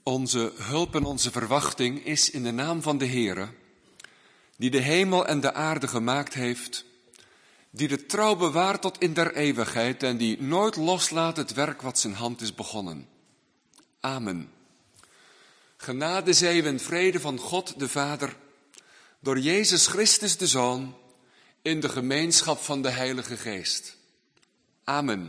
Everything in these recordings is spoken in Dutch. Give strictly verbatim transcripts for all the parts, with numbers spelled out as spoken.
Onze hulp en onze verwachting is in de naam van de Heere, die de hemel en de aarde gemaakt heeft, die de trouw bewaart tot in der eeuwigheid en die nooit loslaat het werk wat zijn hand is begonnen. Amen. Genade, zegen en vrede van God de Vader, door Jezus Christus de Zoon, in de gemeenschap van de Heilige Geest. Amen.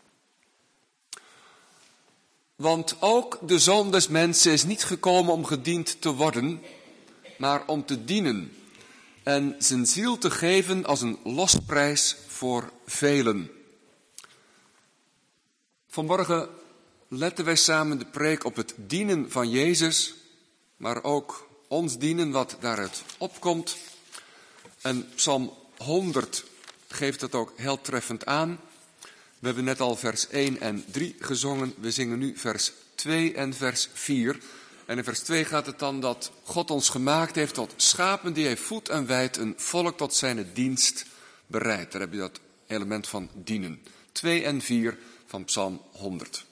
Want ook de Zoon des Mensen is niet gekomen om gediend te worden, maar om te dienen en zijn ziel te geven als een losprijs voor velen. Vanmorgen letten wij samen de preek op het dienen van Jezus, maar ook ons dienen wat daaruit opkomt. En Psalm honderd geeft dat ook heel treffend aan. We hebben net al vers één en drie gezongen. We zingen nu vers twee en vers vier. En in vers twee gaat het dan dat God ons gemaakt heeft tot schapen die hij voedt en weidt, een volk tot zijn dienst bereidt. Daar heb je dat element van dienen. twee en vier van Psalm honderd.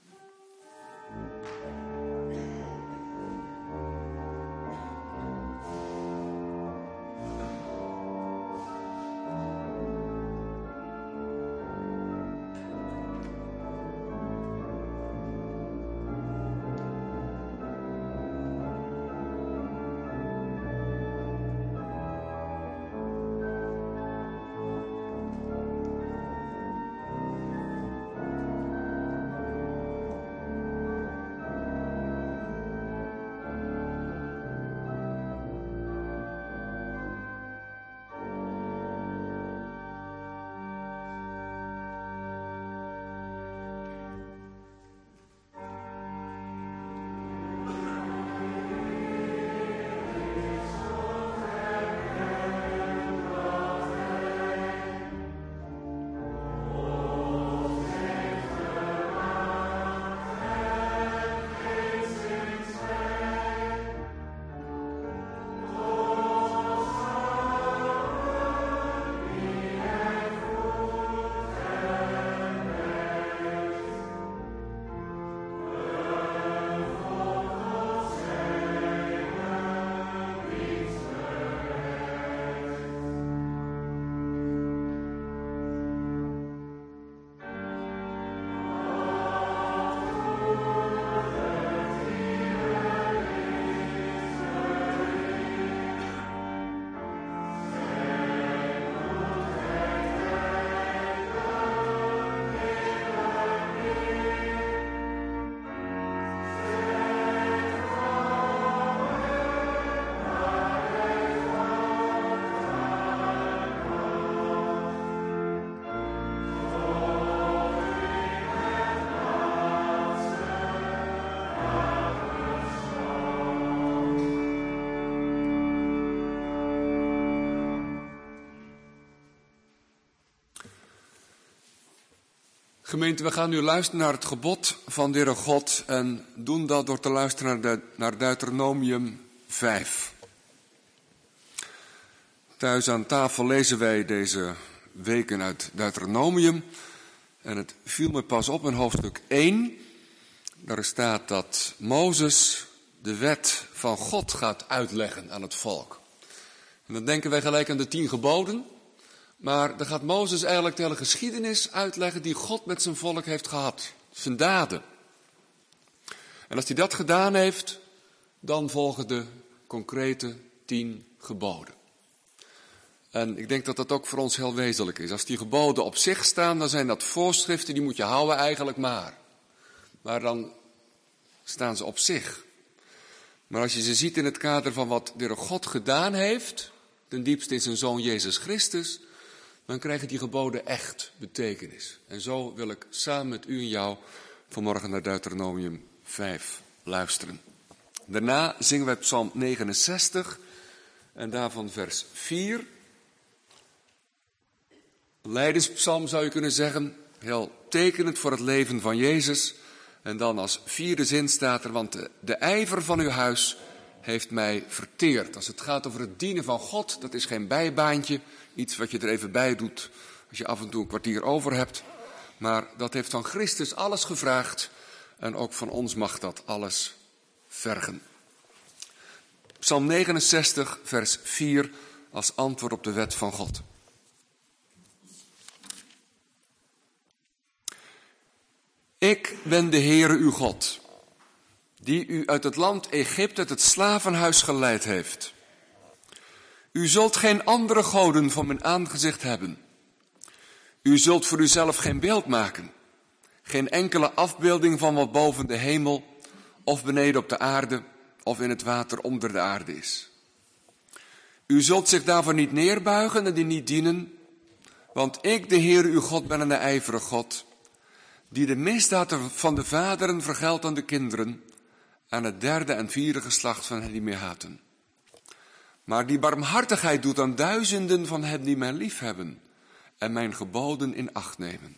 Gemeente, we gaan nu luisteren naar het gebod van de Heere God en doen dat door te luisteren naar, de, naar Deuteronomium vijf. Thuis aan tafel lezen wij deze weken uit Deuteronomium en het viel me pas op in hoofdstuk één. Daar staat dat Mozes de wet van God gaat uitleggen aan het volk. En dan denken wij gelijk aan de tien geboden. Maar dan gaat Mozes eigenlijk de hele geschiedenis uitleggen die God met zijn volk heeft gehad. Zijn daden. En als hij dat gedaan heeft, dan volgen de concrete tien geboden. En ik denk dat dat ook voor ons heel wezenlijk is. Als die geboden op zich staan, dan zijn dat voorschriften, die moet je houden eigenlijk maar. Maar dan staan ze op zich. Maar als je ze ziet in het kader van wat de Heere God gedaan heeft, ten diepste in zijn Zoon Jezus Christus, dan krijgen die geboden echt betekenis. En zo wil ik samen met u en jou vanmorgen naar Deuteronomium vijf luisteren. Daarna zingen wij Psalm negenenzestig en daarvan vers vier. Lijdenspsalm zou je kunnen zeggen, heel tekenend voor het leven van Jezus. En dan als vierde zin staat er, want de, de ijver van uw huis heeft mij verteerd. Als het gaat over het dienen van God, dat is geen bijbaantje, iets wat je er even bij doet als je af en toe een kwartier over hebt. Maar dat heeft van Christus alles gevraagd en ook van ons mag dat alles vergen. Psalm negenenzestig, vers vier, als antwoord op de wet van God. Ik ben de Heere uw God, die u uit het land Egypte, uit het slavenhuis geleid heeft. U zult geen andere goden voor mijn aangezicht hebben. U zult voor uzelf geen beeld maken, geen enkele afbeelding van wat boven de hemel of beneden op de aarde of in het water onder de aarde is. U zult zich daarvoor niet neerbuigen en die niet dienen, want ik, de Heer uw God, ben een ijverige God, die de misdaad van de vaderen vergeldt aan de kinderen, aan het derde en vierde geslacht van hen die mij haten. Maar die barmhartigheid doet aan duizenden van hen die mij liefhebben en mijn geboden in acht nemen.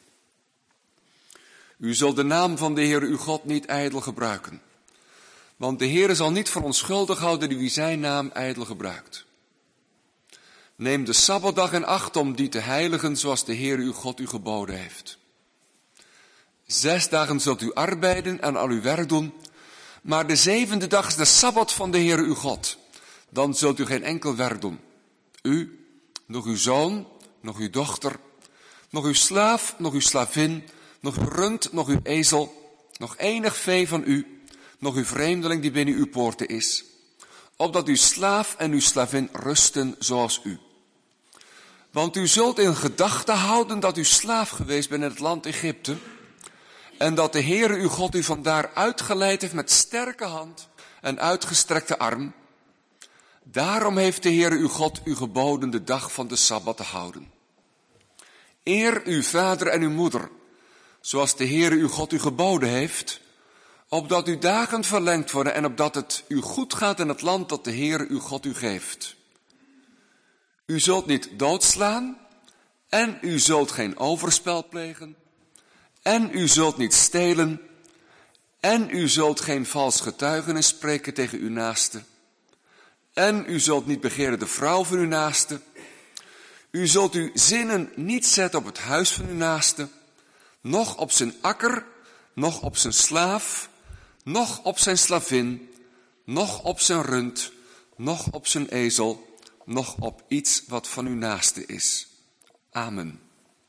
U zult de naam van de Heer uw God niet ijdel gebruiken, want de Heer zal niet verontschuldigd houden die wie zijn naam ijdel gebruikt. Neem de Sabbatdag in acht om die te heiligen zoals de Heer uw God u geboden heeft. Zes dagen zult u arbeiden en al uw werk doen, maar de zevende dag is de Sabbat van de Heer uw God. Dan zult u geen enkel werk doen. U, nog uw zoon, nog uw dochter, nog uw slaaf, nog uw slavin, nog uw rund, nog uw ezel, nog enig vee van u, nog uw vreemdeling die binnen uw poorten is, opdat uw slaaf en uw slavin rusten zoals u. Want u zult in gedachten houden dat u slaaf geweest bent in het land Egypte, en dat de Heere uw God u vandaar uitgeleid heeft met sterke hand en uitgestrekte arm. Daarom heeft de Heere uw God u geboden de dag van de Sabbat te houden. Eer uw vader en uw moeder, zoals de Heere uw God u geboden heeft, opdat uw dagen verlengd worden en opdat het u goed gaat in het land dat de Heere uw God u geeft. U zult niet doodslaan en u zult geen overspel plegen en u zult niet stelen en u zult geen vals getuigenis spreken tegen uw naaste en u zult niet begeren de vrouw van uw naaste. U zult uw zinnen niet zetten op het huis van uw naaste, noch op zijn akker, noch op zijn slaaf, noch op zijn slavin, noch op zijn rund, noch op zijn ezel, noch op iets wat van uw naaste is. Amen.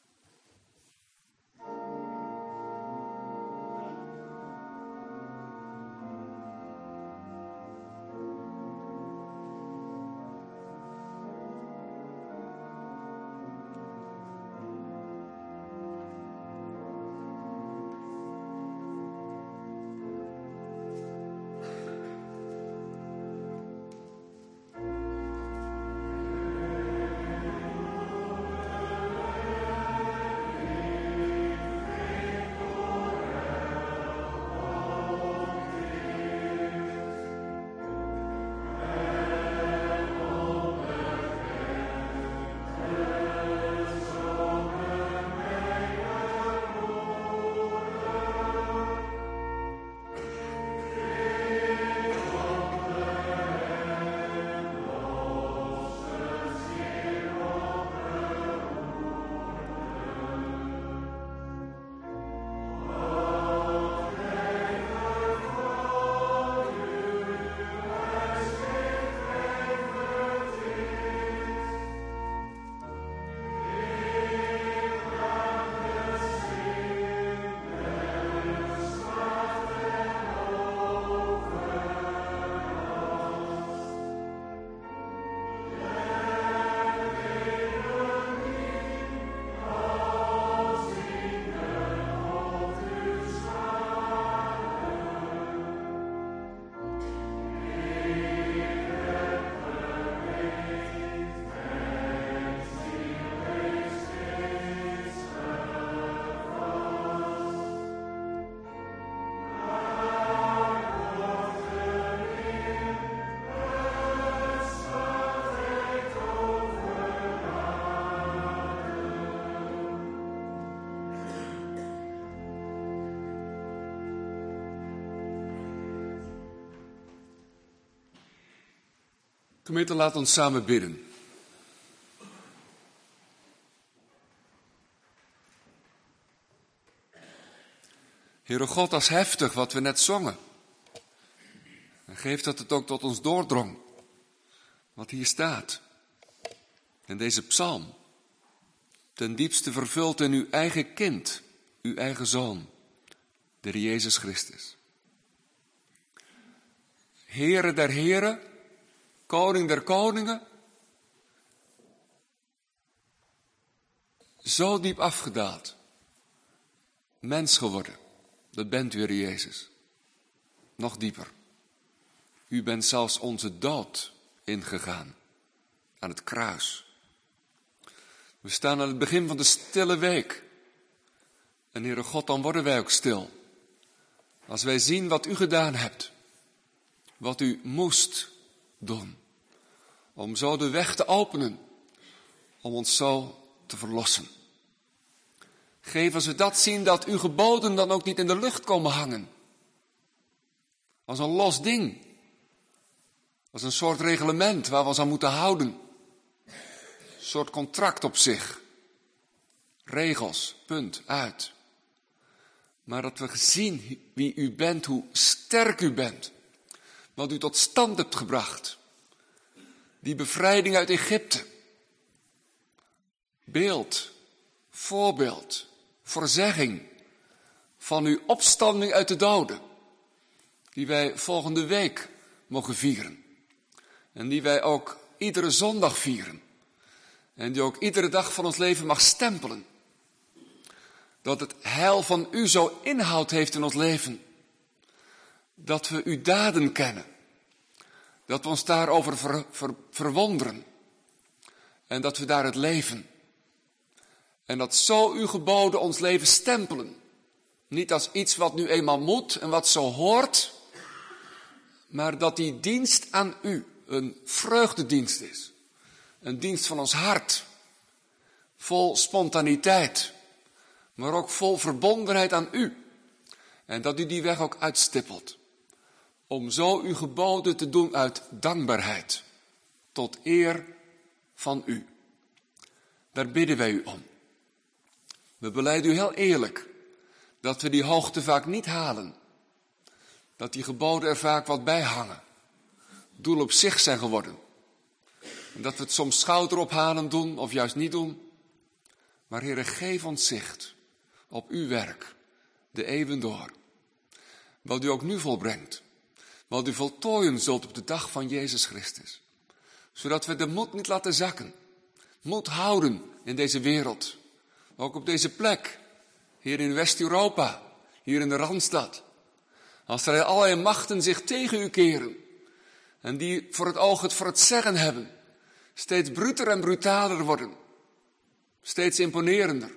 Gemeente, laat ons samen bidden. Heere God, dat is heftig wat we net zongen. Geef dat het ook tot ons doordrong. Wat hier staat. In deze psalm. Ten diepste vervuld in uw eigen kind. Uw eigen zoon. De Heer Jezus Christus. Heere der heren. Koning der koningen. Zo diep afgedaald. Mens geworden. Dat bent u, Heer Jezus. Nog dieper. U bent zelfs onze dood ingegaan. Aan het kruis. We staan aan het begin van de stille week. En Heere God, dan worden wij ook stil. Als wij zien wat u gedaan hebt. Wat u moest doen. Om zo de weg te openen. Om ons zo te verlossen. Geef als we dat zien, dat uw geboden dan ook niet in de lucht komen hangen. Als een los ding. Als een soort reglement waar we ons aan moeten houden. Een soort contract op zich. Regels, punt, uit. Maar dat we zien wie u bent, hoe sterk u bent. Wat u tot stand hebt gebracht. Die bevrijding uit Egypte. Beeld, voorbeeld, voorzegging van uw opstanding uit de doden. Die wij volgende week mogen vieren. En die wij ook iedere zondag vieren. En die ook iedere dag van ons leven mag stempelen. Dat het heil van u zo inhoud heeft in ons leven. Dat we uw daden kennen. Dat we ons daarover ver, ver, verwonderen. En dat we daar het leven. En dat zo uw geboden ons leven stempelen. Niet als iets wat nu eenmaal moet en wat zo hoort. Maar dat die dienst aan u een vreugdedienst is. Een dienst van ons hart. Vol spontaniteit. Maar ook vol verbondenheid aan u. En dat u die weg ook uitstippelt. Om zo uw geboden te doen uit dankbaarheid. Tot eer van u. Daar bidden wij u om. We belijden u heel eerlijk. Dat we die hoogte vaak niet halen. Dat die geboden er vaak wat bij hangen. Doel op zich zijn geworden. En dat we het soms schouderophalen doen of juist niet doen. Maar Heere, geef ons zicht op uw werk, de eeuwen door. Wat u ook nu volbrengt. Wat u voltooien zult op de dag van Jezus Christus. Zodat we de moed niet laten zakken. Moed houden in deze wereld. Ook op deze plek. Hier in West-Europa. Hier in de Randstad. Als er allerlei machten zich tegen u keren. En die voor het oog het voor het zeggen hebben. Steeds bruter en brutaler worden. Steeds imponerender.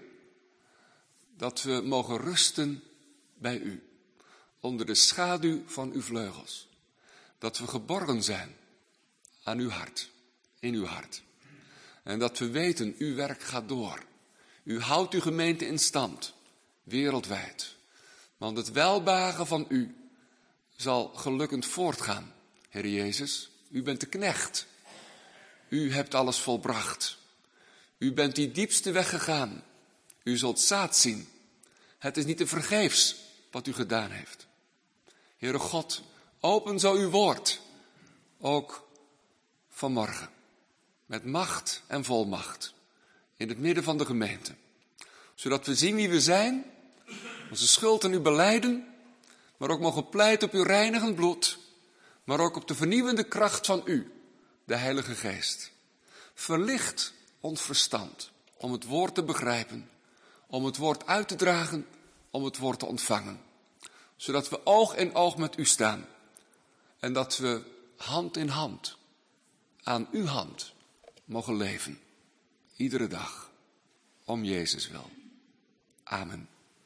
Dat we mogen rusten bij u. Onder de schaduw van uw vleugels. Dat we geborgen zijn aan uw hart. In uw hart. En dat we weten, uw werk gaat door. U houdt uw gemeente in stand. Wereldwijd. Want het welbehagen van u zal gelukkig voortgaan. Heer Jezus, u bent de knecht. U hebt alles volbracht. U bent die diepste weg gegaan. U zult zaad zien. Het is niet te vergeefs wat u gedaan heeft. Heere God, open zo uw woord. Ook vanmorgen. Met macht en volmacht. In het midden van de gemeente. Zodat we zien wie we zijn. Onze schuld aan u belijden. Maar ook mogen pleiten op uw reinigend bloed. Maar ook op de vernieuwende kracht van u. De Heilige Geest. Verlicht ons verstand. Om het woord te begrijpen. Om het woord uit te dragen. Om het woord te ontvangen. Zodat we oog in oog met u staan. En dat we hand in hand. Aan uw hand mogen leven. Iedere dag. Om Jezus wil. Amen.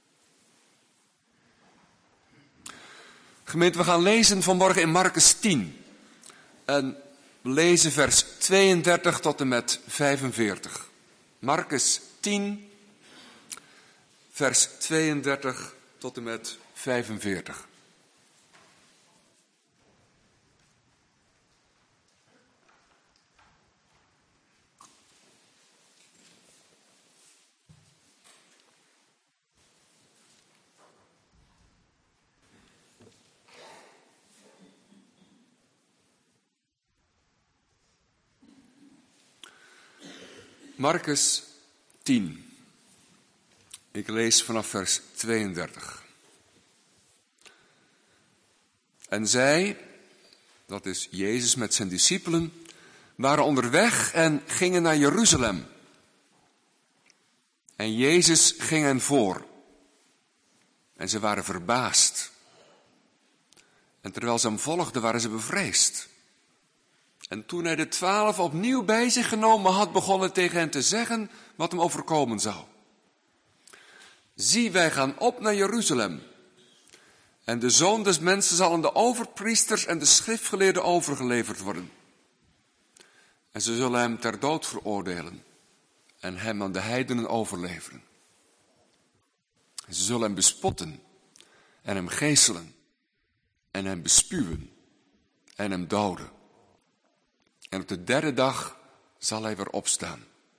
Gemeente, we gaan lezen vanmorgen in Marcus tien. En we lezen vers tweeëndertig tot en met vijfenveertig. Marcus tien, vers tweeëndertig tot en met vijfenveertig. Marcus tien. Ik lees vanaf vers tweeëndertig. En zij, dat is Jezus met zijn discipelen, waren onderweg en gingen naar Jeruzalem. En Jezus ging hen voor. En ze waren verbaasd. En terwijl ze hem volgden, waren ze bevreesd. En toen hij de twaalf opnieuw bij zich genomen had, begon hij tegen hen te zeggen wat hem overkomen zou. Zie, wij gaan op naar Jeruzalem. En de Zoon des Mensen zal aan de overpriesters en de schriftgeleerden overgeleverd worden. En ze zullen hem ter dood veroordelen en hem aan de heidenen overleveren. En ze zullen hem bespotten en hem geeselen en hem bespuwen en hem doden. En op de derde dag zal hij weer opstaan.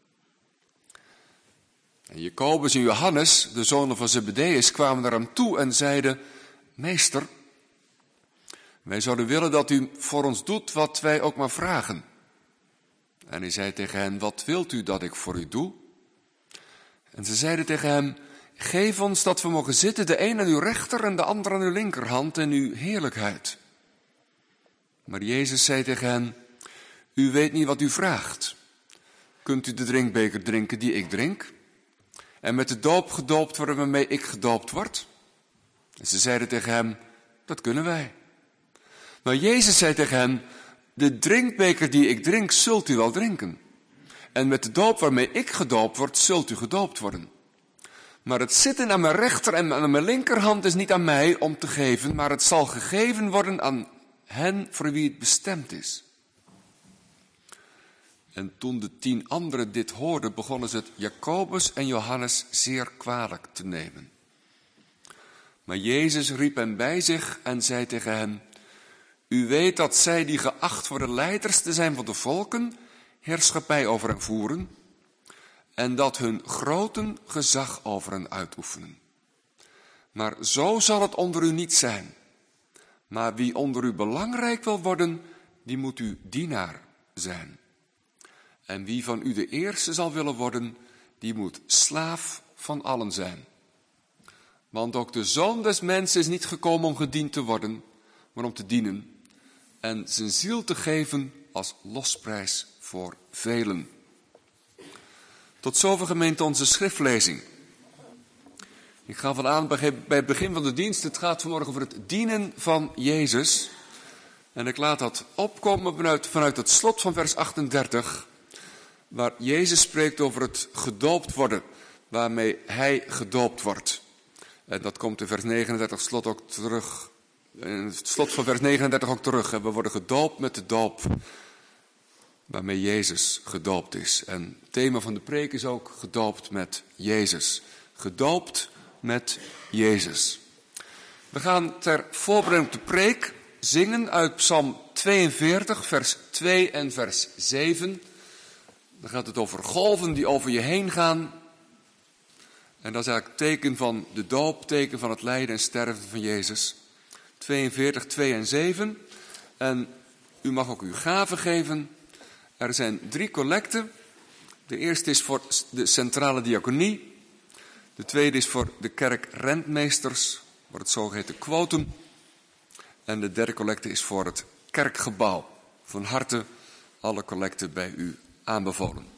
En Jacobus en Johannes, de zonen van Zebedeus, kwamen naar hem toe en zeiden: Meester, wij zouden willen dat u voor ons doet wat wij ook maar vragen. En hij zei tegen hen: Wat wilt u dat ik voor u doe? En ze zeiden tegen hem: Geef ons dat we mogen zitten, de een aan uw rechter en de ander aan uw linkerhand in uw heerlijkheid. Maar Jezus zei tegen hen: U weet niet wat u vraagt. Kunt u de drinkbeker drinken die ik drink? En met de doop gedoopt worden waarmee ik gedoopt word? En ze zeiden tegen hem: Dat kunnen wij. Maar Jezus zei tegen hen: De drinkbeker die ik drink, zult u wel drinken. En met de doop waarmee ik gedoopt word, zult u gedoopt worden. Maar het zitten aan mijn rechter en aan mijn linkerhand is niet aan mij om te geven, maar het zal gegeven worden aan hen voor wie het bestemd is. En toen de tien anderen dit hoorden, begonnen ze het Jacobus en Johannes zeer kwalijk te nemen. Maar Jezus riep hen bij zich en zei tegen hen: U weet dat zij die geacht worden leiders te zijn van de volken, heerschappij over hen voeren, en dat hun groten gezag over hen uitoefenen. Maar zo zal het onder u niet zijn. Maar wie onder u belangrijk wil worden, die moet uw dienaar zijn. En wie van u de eerste zal willen worden, die moet slaaf van allen zijn. Want ook de Zoon des Mensen is niet gekomen om gediend te worden, maar om te dienen en zijn ziel te geven als losprijs voor velen. Tot zover, gemeente, onze schriftlezing. Ik gaf al aan bij het begin van de dienst, het gaat vanmorgen over het dienen van Jezus. En ik laat dat opkomen vanuit, vanuit het slot van vers achtendertig, waar Jezus spreekt over het gedoopt worden, waarmee hij gedoopt wordt. En dat komt in vers negenendertig slot ook terug. In het slot van vers negenendertig ook terug. We worden gedoopt met de doop waarmee Jezus gedoopt is. En het thema van de preek is ook gedoopt met Jezus. Gedoopt met Jezus. We gaan ter voorbereiding op de preek zingen uit Psalm tweeënveertig, vers twee en vers zeven. Dan gaat het over golven die over je heen gaan. En dat is eigenlijk het teken van de doop, teken van het lijden en sterven van Jezus. tweeënveertig, twee en zeven. En u mag ook uw gaven geven. Er zijn drie collecten. De eerste is voor de centrale diaconie. De tweede is voor de kerkrentmeesters, voor het zogeheten quotum. En de derde collecte is voor het kerkgebouw. Van harte alle collecten bij u aanbevolen.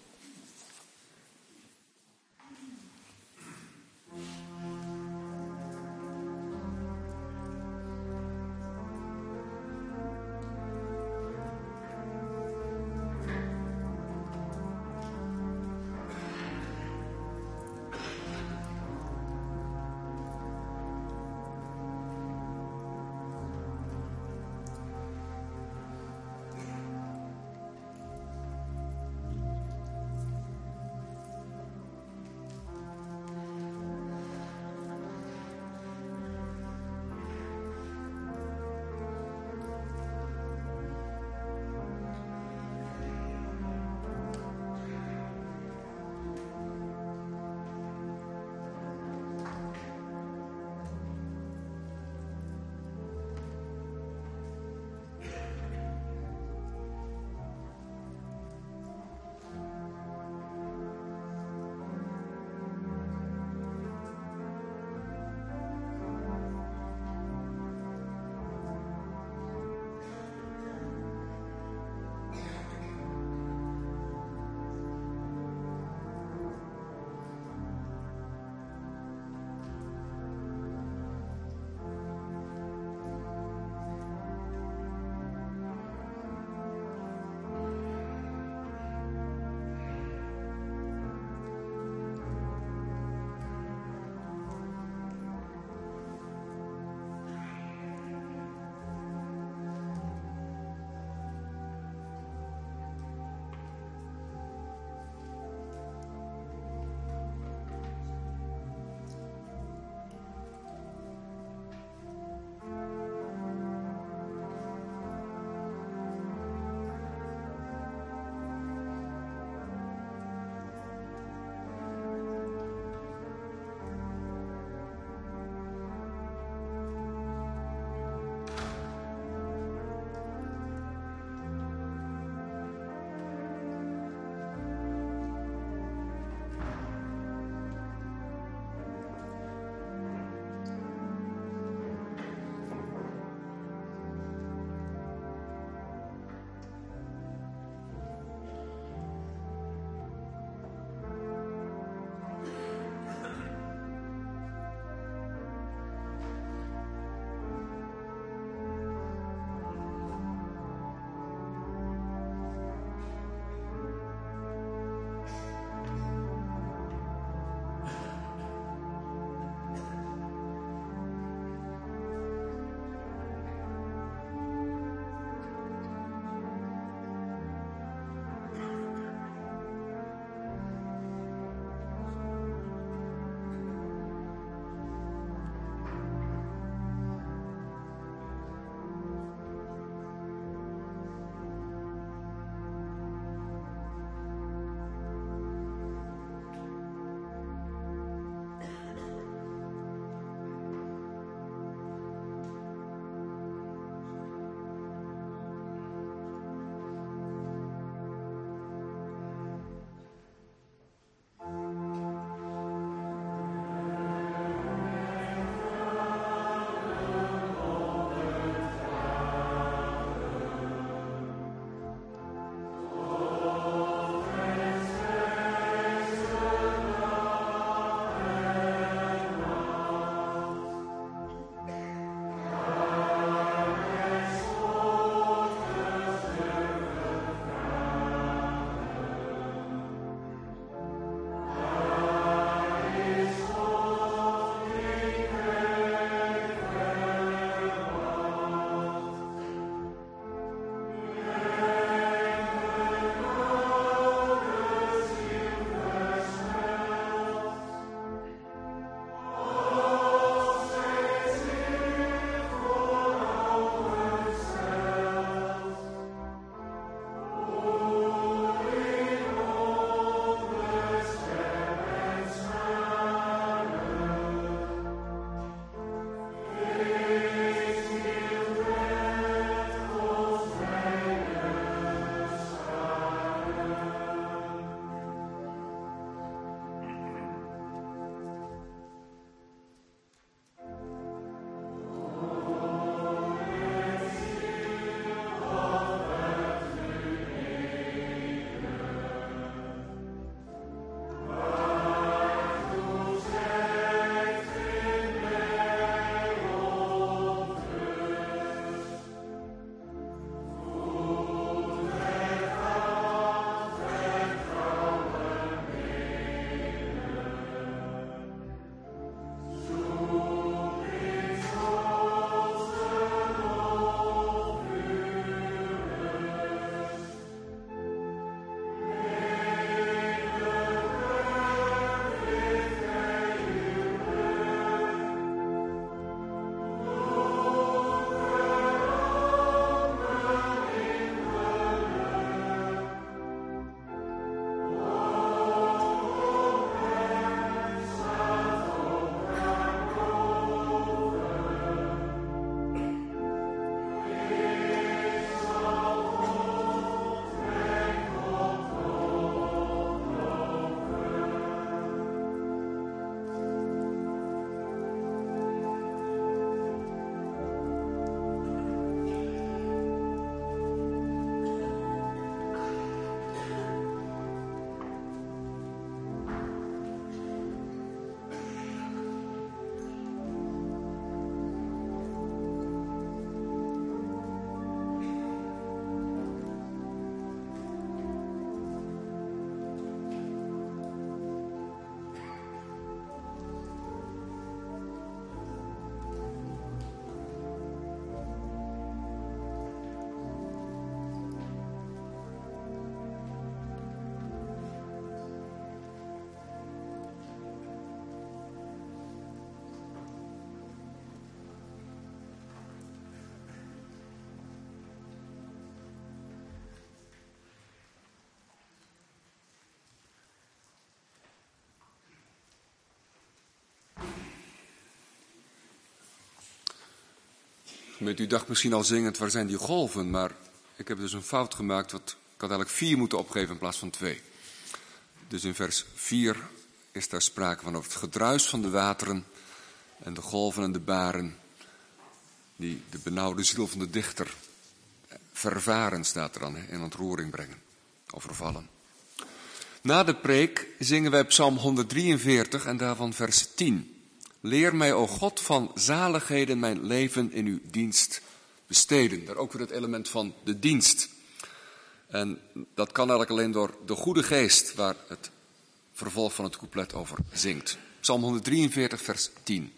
Gemeente, u dacht misschien al zingend, waar zijn die golven? Maar ik heb dus een fout gemaakt. Wat, ik had eigenlijk vier moeten opgeven in plaats van twee. Dus in vers vier is daar sprake van over het gedruis van de wateren en de golven en de baren die de benauwde ziel van de dichter vervaren, staat er dan, in ontroering brengen, overvallen. Na de preek zingen wij Psalm honderddrieënveertig en daarvan vers tien. Leer mij, o God, van zaligheden mijn leven in uw dienst besteden. Daar ook weer het element van de dienst. En dat kan eigenlijk alleen door de goede geest, waar het vervolg van het couplet over zingt. Psalm honderddrieënveertig, vers tien.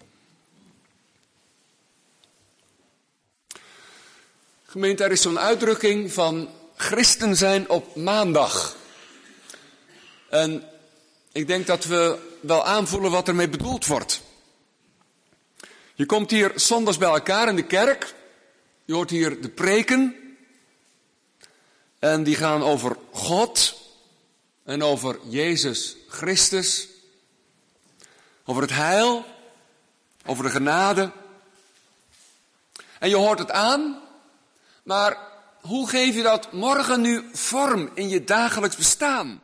Gemeente, er is zo'n uitdrukking van christen zijn op maandag. En ik denk dat we wel aanvoelen wat ermee bedoeld wordt. Je komt hier zondags bij elkaar in de kerk. Je hoort hier de preken. En die gaan over God. En over Jezus Christus. Over het heil. Over de genade. En je hoort het aan. Maar hoe geef je dat morgen nu vorm in je dagelijks bestaan?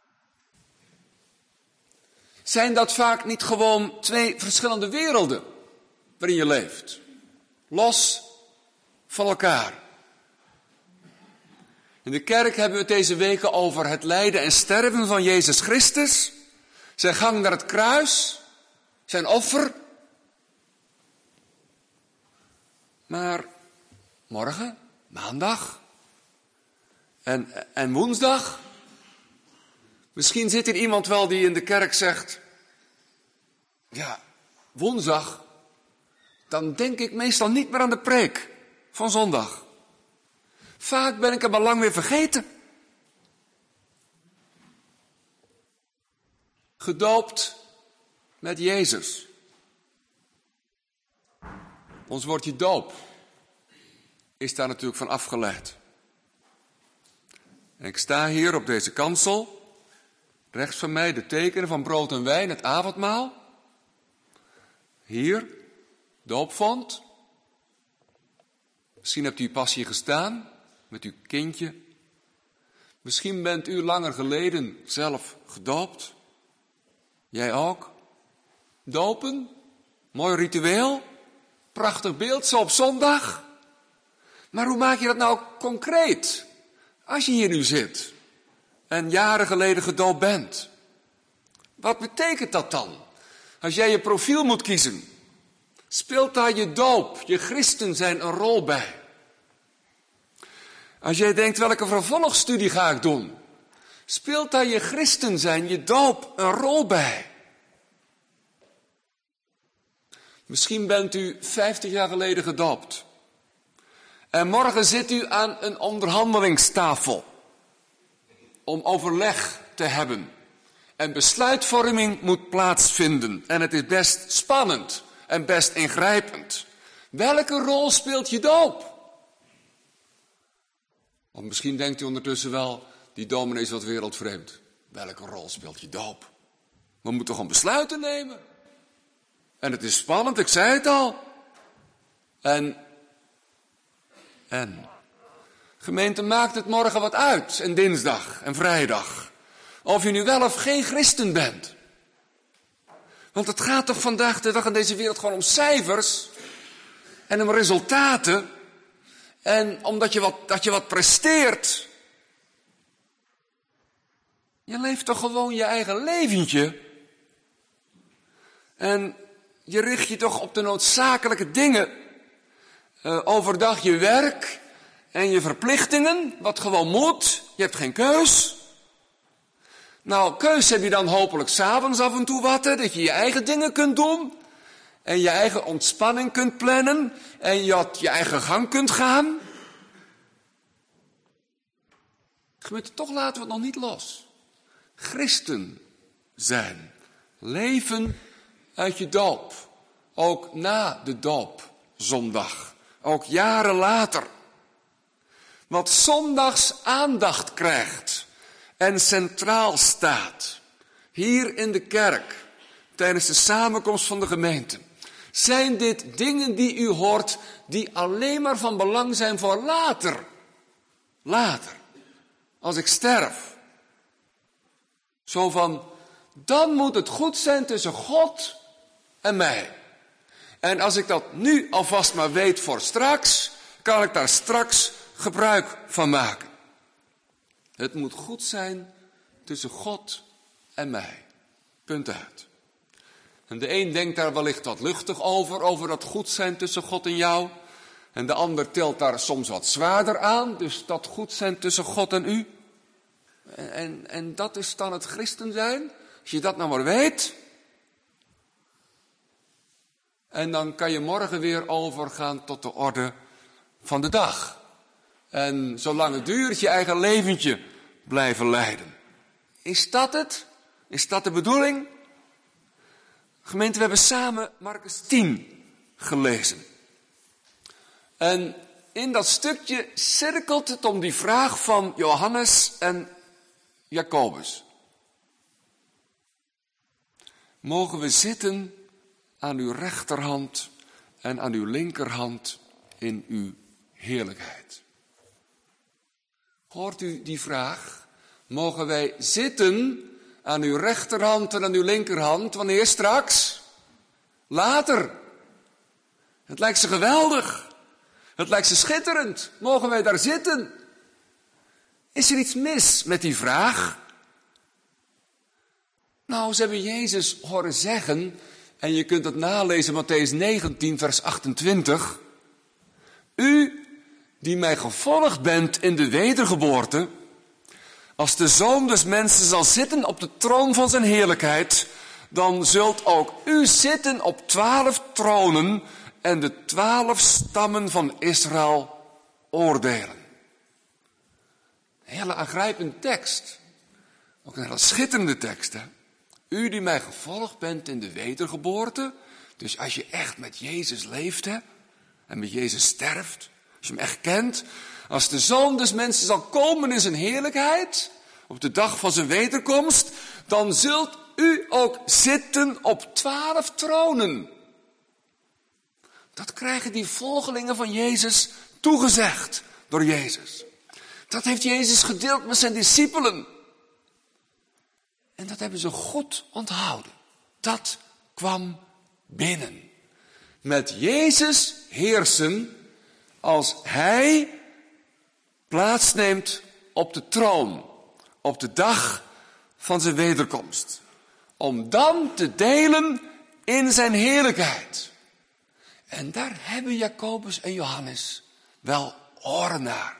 Zijn dat vaak niet gewoon twee verschillende werelden waarin je leeft? Los van elkaar. In de kerk hebben we het deze weken over het lijden en sterven van Jezus Christus. Zijn gang naar het kruis. Zijn offer. Maar morgen, maandag en, en woensdag. Misschien zit er iemand wel die in de kerk zegt, ja, woensdag, dan denk ik meestal niet meer aan de preek van zondag. Vaak ben ik hem al lang weer vergeten. Gedoopt met Jezus. Ons woordje doop is daar natuurlijk van afgeleid. En ik sta hier op deze kansel. Rechts van mij de tekenen van brood en wijn, het avondmaal. Hier, doopvond. Misschien hebt u pas hier gestaan met uw kindje. Misschien bent u langer geleden zelf gedoopt. Jij ook. Dopen, mooi ritueel, prachtig beeld zo op zondag. Maar hoe maak je dat nou concreet? Als je hier nu zit en jaren geleden gedoopt bent. Wat betekent dat dan? Als jij je profiel moet kiezen, speelt daar je doop, je christen zijn een rol bij? Als jij denkt, welke vervolgstudie ga ik doen? Speelt daar je christen zijn, je doop een rol bij? Misschien bent u vijftig jaar geleden gedoopt. En morgen zit u aan een onderhandelingstafel om overleg te hebben. En besluitvorming moet plaatsvinden. En het is best spannend en best ingrijpend. Welke rol speelt je doop? Of misschien denkt u ondertussen wel, die dominee is wat wereldvreemd. Welke rol speelt je doop? We moeten gewoon besluiten nemen. En het is spannend, ik zei het al. En... En, gemeente, maakt het morgen wat uit, en dinsdag en vrijdag. Of je nu wel of geen christen bent. Want het gaat toch vandaag de dag in deze wereld gewoon om cijfers. En om resultaten. En omdat je wat, dat je wat presteert. Je leeft toch gewoon je eigen leventje. En je richt je toch op de noodzakelijke dingen. Uh, overdag je werk en je verplichtingen, wat gewoon moet. Je hebt geen keus. Nou, keus heb je dan hopelijk 's avonds af en toe wat, hè, dat je je eigen dingen kunt doen. En je eigen ontspanning kunt plannen. En je je eigen gang kunt gaan. Gemeente, toch laten we het nog niet los. Christen zijn. Leven uit je doop. Ook na de doopzondag. Ook jaren later. Wat zondags aandacht krijgt en centraal staat. Hier in de kerk, tijdens de samenkomst van de gemeente. Zijn dit dingen die u hoort die alleen maar van belang zijn voor later? Later, als ik sterf. Zo van, dan moet het goed zijn tussen God en mij. En als ik dat nu alvast maar weet voor straks, kan ik daar straks gebruik van maken. Het moet goed zijn tussen God en mij. Punt uit. En de een denkt daar wellicht wat luchtig over, over dat goed zijn tussen God en jou. En de ander tilt daar soms wat zwaarder aan, dus dat goed zijn tussen God en u. En, en, en dat is dan het christen zijn, als je dat nou maar weet. En dan kan je morgen weer overgaan tot de orde van de dag. En zolang het duurt, je eigen leventje blijven leiden. Is dat het? Is dat de bedoeling? Gemeente, we hebben samen Marcus tien gelezen. En in dat stukje cirkelt het om die vraag van Johannes en Jacobus. Mogen we zitten aan uw rechterhand en aan uw linkerhand in uw heerlijkheid? Hoort u die vraag? Mogen wij zitten aan uw rechterhand en aan uw linkerhand, wanneer straks? Later. Het lijkt ze geweldig. Het lijkt ze schitterend. Mogen wij daar zitten? Is er iets mis met die vraag? Nou, ze hebben Jezus horen zeggen, en je kunt het nalezen, Matthäus negentien, vers achtentwintig. U die mij gevolgd bent in de wedergeboorte, als de Zoon des Mensen zal zitten op de troon van zijn heerlijkheid, dan zult ook u zitten op twaalf tronen en de twaalf stammen van Israël oordelen. Een hele aangrijpende tekst. Ook een hele schitterende tekst, hè? U die mij gevolgd bent in de wedergeboorte, dus als je echt met Jezus leeft, hè, en met Jezus sterft, als je hem echt kent, als de Zoon des Mensen zal komen in zijn heerlijkheid, op de dag van zijn wederkomst, dan zult u ook zitten op twaalf tronen. Dat krijgen die volgelingen van Jezus toegezegd door Jezus. Dat heeft Jezus gedeeld met zijn discipelen. En dat hebben ze goed onthouden. Dat kwam binnen. Met Jezus heersen als hij plaatsneemt op de troon. Op de dag van zijn wederkomst. Om dan te delen in zijn heerlijkheid. En daar hebben Jacobus en Johannes wel oren naar.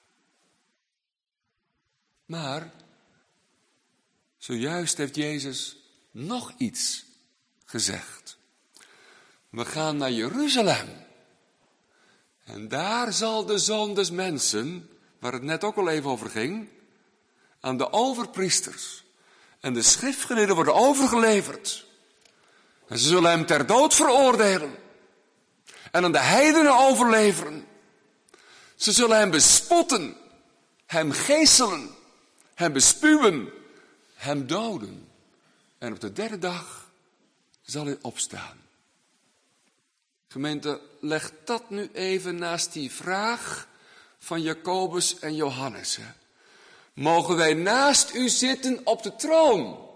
Maar zojuist heeft Jezus nog iets gezegd. We gaan naar Jeruzalem. En daar zal de Zoon des Mensen, waar het net ook al even over ging, aan de overpriesters en de schriftgeleerden worden overgeleverd. En ze zullen hem ter dood veroordelen. En aan de heidenen overleveren. Ze zullen hem bespotten, hem geeselen, hem bespuwen, hem doden. En op de derde dag zal hij opstaan. Gemeente, leg dat nu even naast die vraag van Jacobus en Johannes. Hè. Mogen wij naast u zitten op de troon?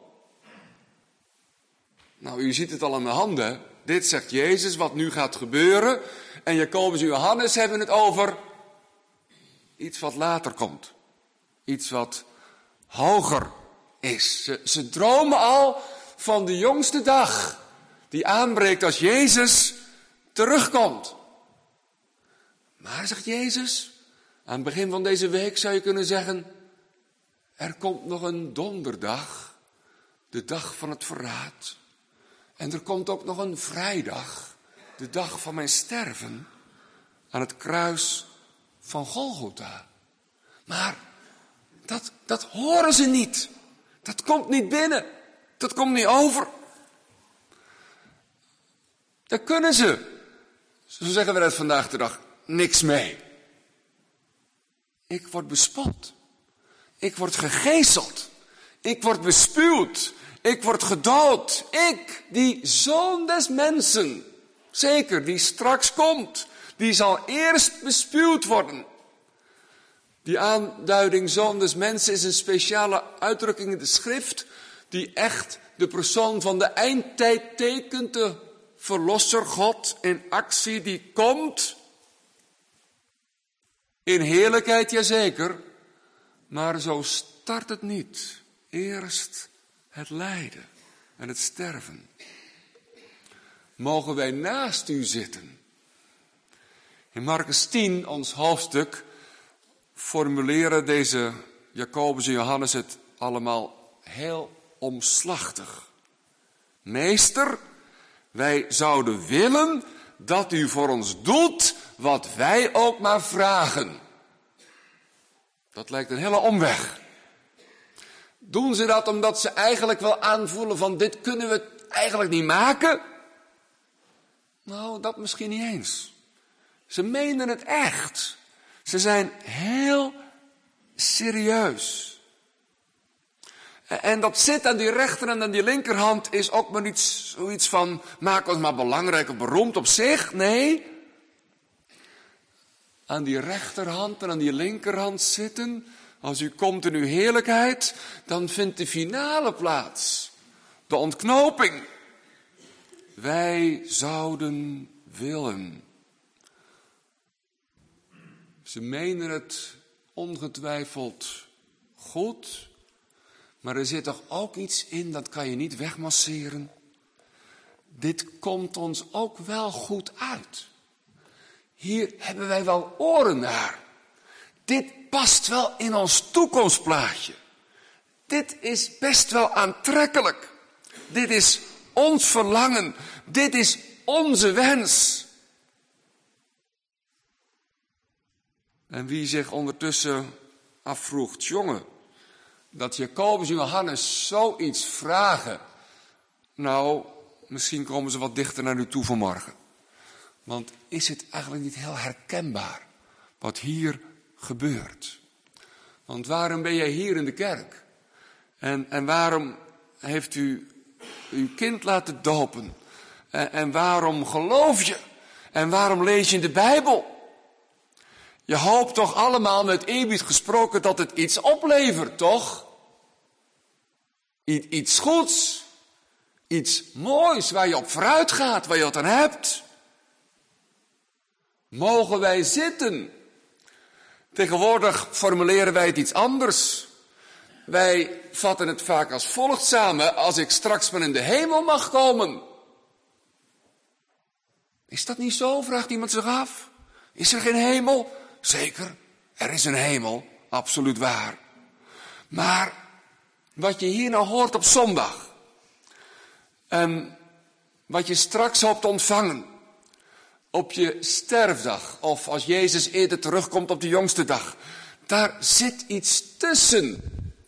Nou, u ziet het al aan de handen. Dit zegt Jezus, wat nu gaat gebeuren. En Jacobus en Johannes hebben het over iets wat later komt. Iets wat hoger is. Ze, ze dromen al van de jongste dag die aanbreekt als Jezus terugkomt. Maar, zegt Jezus, aan het begin van deze week zou je kunnen zeggen, er komt nog een donderdag, de dag van het verraad. En er komt ook nog een vrijdag, de dag van mijn sterven, aan het kruis van Golgotha. Maar dat, dat horen ze niet. Dat komt niet binnen. Dat komt niet over. Daar kunnen ze, zo zeggen we dat vandaag de dag, niks mee. Ik word bespot. Ik word gegezeld. Ik word bespuwd. Ik word gedood. Ik, die Zoon des Mensen, Zeker, die straks komt. Die zal eerst bespuwd worden. Die aanduiding zoon des mensen is een speciale uitdrukking in de schrift, die echt de persoon van de eindtijd tekent, de verlosser God in actie die komt. In heerlijkheid, jazeker, maar zo start het niet. Eerst het lijden en het sterven. Mogen wij naast u zitten. In Markus tien, ons hoofdstuk, formuleren deze Jacobus en Johannes het allemaal heel omslachtig. Meester, wij zouden willen dat u voor ons doet wat wij ook maar vragen. Dat lijkt een hele omweg. Doen ze dat omdat ze eigenlijk wel aanvoelen van dit kunnen we eigenlijk niet maken? Nou, dat misschien niet eens. Ze menen het echt. Ze zijn heel serieus. En dat zit aan die rechter en aan die linkerhand is ook maar niet zoiets van maak ons maar belangrijk of beroemd op zich. Nee. Aan die rechterhand en aan die linkerhand zitten, als u komt in uw heerlijkheid, dan vindt de finale plaats. De ontknoping. Wij zouden willen. Ze menen het ongetwijfeld goed, maar er zit toch ook iets in, dat kan je niet wegmasseren. Dit komt ons ook wel goed uit. Hier hebben wij wel oren naar. Dit past wel in ons toekomstplaatje. Dit is best wel aantrekkelijk. Dit is ons verlangen. Dit is onze wens. En wie zich ondertussen afvroeg, jongen, dat Jacobus en Johannes zoiets vragen. Nou, misschien komen ze wat dichter naar u toe vanmorgen. Want is het eigenlijk niet heel herkenbaar wat hier gebeurt? Want waarom ben jij hier in de kerk? En, en waarom heeft u uw kind laten dopen? En, en waarom geloof je? En waarom lees je in de Bijbel? Je hoopt toch allemaal met eerbied gesproken dat het iets oplevert, toch? I- iets goeds. Iets moois waar je op vooruit gaat, waar je wat aan hebt. Mogen wij zitten? Tegenwoordig formuleren wij het iets anders. Wij vatten het vaak als volgt samen: als ik straks maar in de hemel mag komen. Is dat niet zo? Vraagt iemand zich af. Is er geen hemel? Zeker, er is een hemel, absoluut waar. Maar wat je hier nou hoort op zondag, en wat je straks hoopt ontvangen op je sterfdag, of als Jezus eerder terugkomt op de jongste dag, daar zit iets tussen.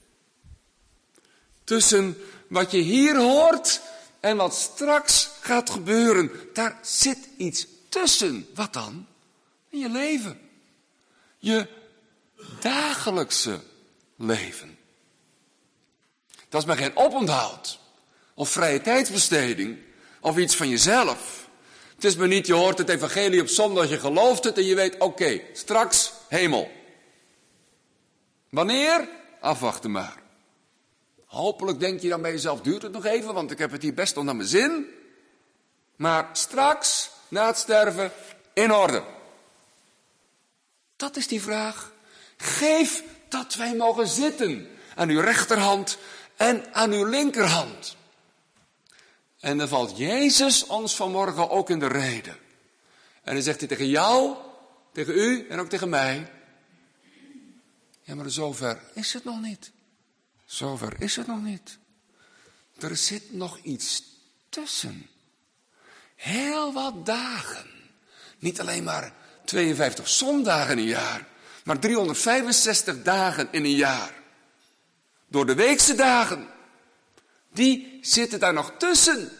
Tussen wat je hier hoort en wat straks gaat gebeuren, daar zit iets tussen. Wat dan? In je leven. Je dagelijkse leven. Dat is maar geen oponthoud. Of vrije tijdsbesteding. Of iets van jezelf. Het is maar niet, je hoort het evangelie op zondag, je gelooft het en je weet, oké, okay, straks hemel. Wanneer? Afwachten maar. Hopelijk denk je dan bij jezelf, duurt het nog even, want ik heb het hier best nog naar mijn zin. Maar straks, na het sterven, in orde. Dat is die vraag. Geef dat wij mogen zitten aan uw rechterhand en aan uw linkerhand. En dan valt Jezus ons vanmorgen ook in de rede. En dan zegt hij tegen jou, tegen u en ook tegen mij. Ja, maar zover is het nog niet. Zover is het nog niet. Er zit nog iets tussen. Heel wat dagen. Niet alleen maar tweeënvijftig zondagen in een jaar, maar driehonderdvijfenzestig dagen in een jaar. Door de weekse dagen. Die zitten daar nog tussen.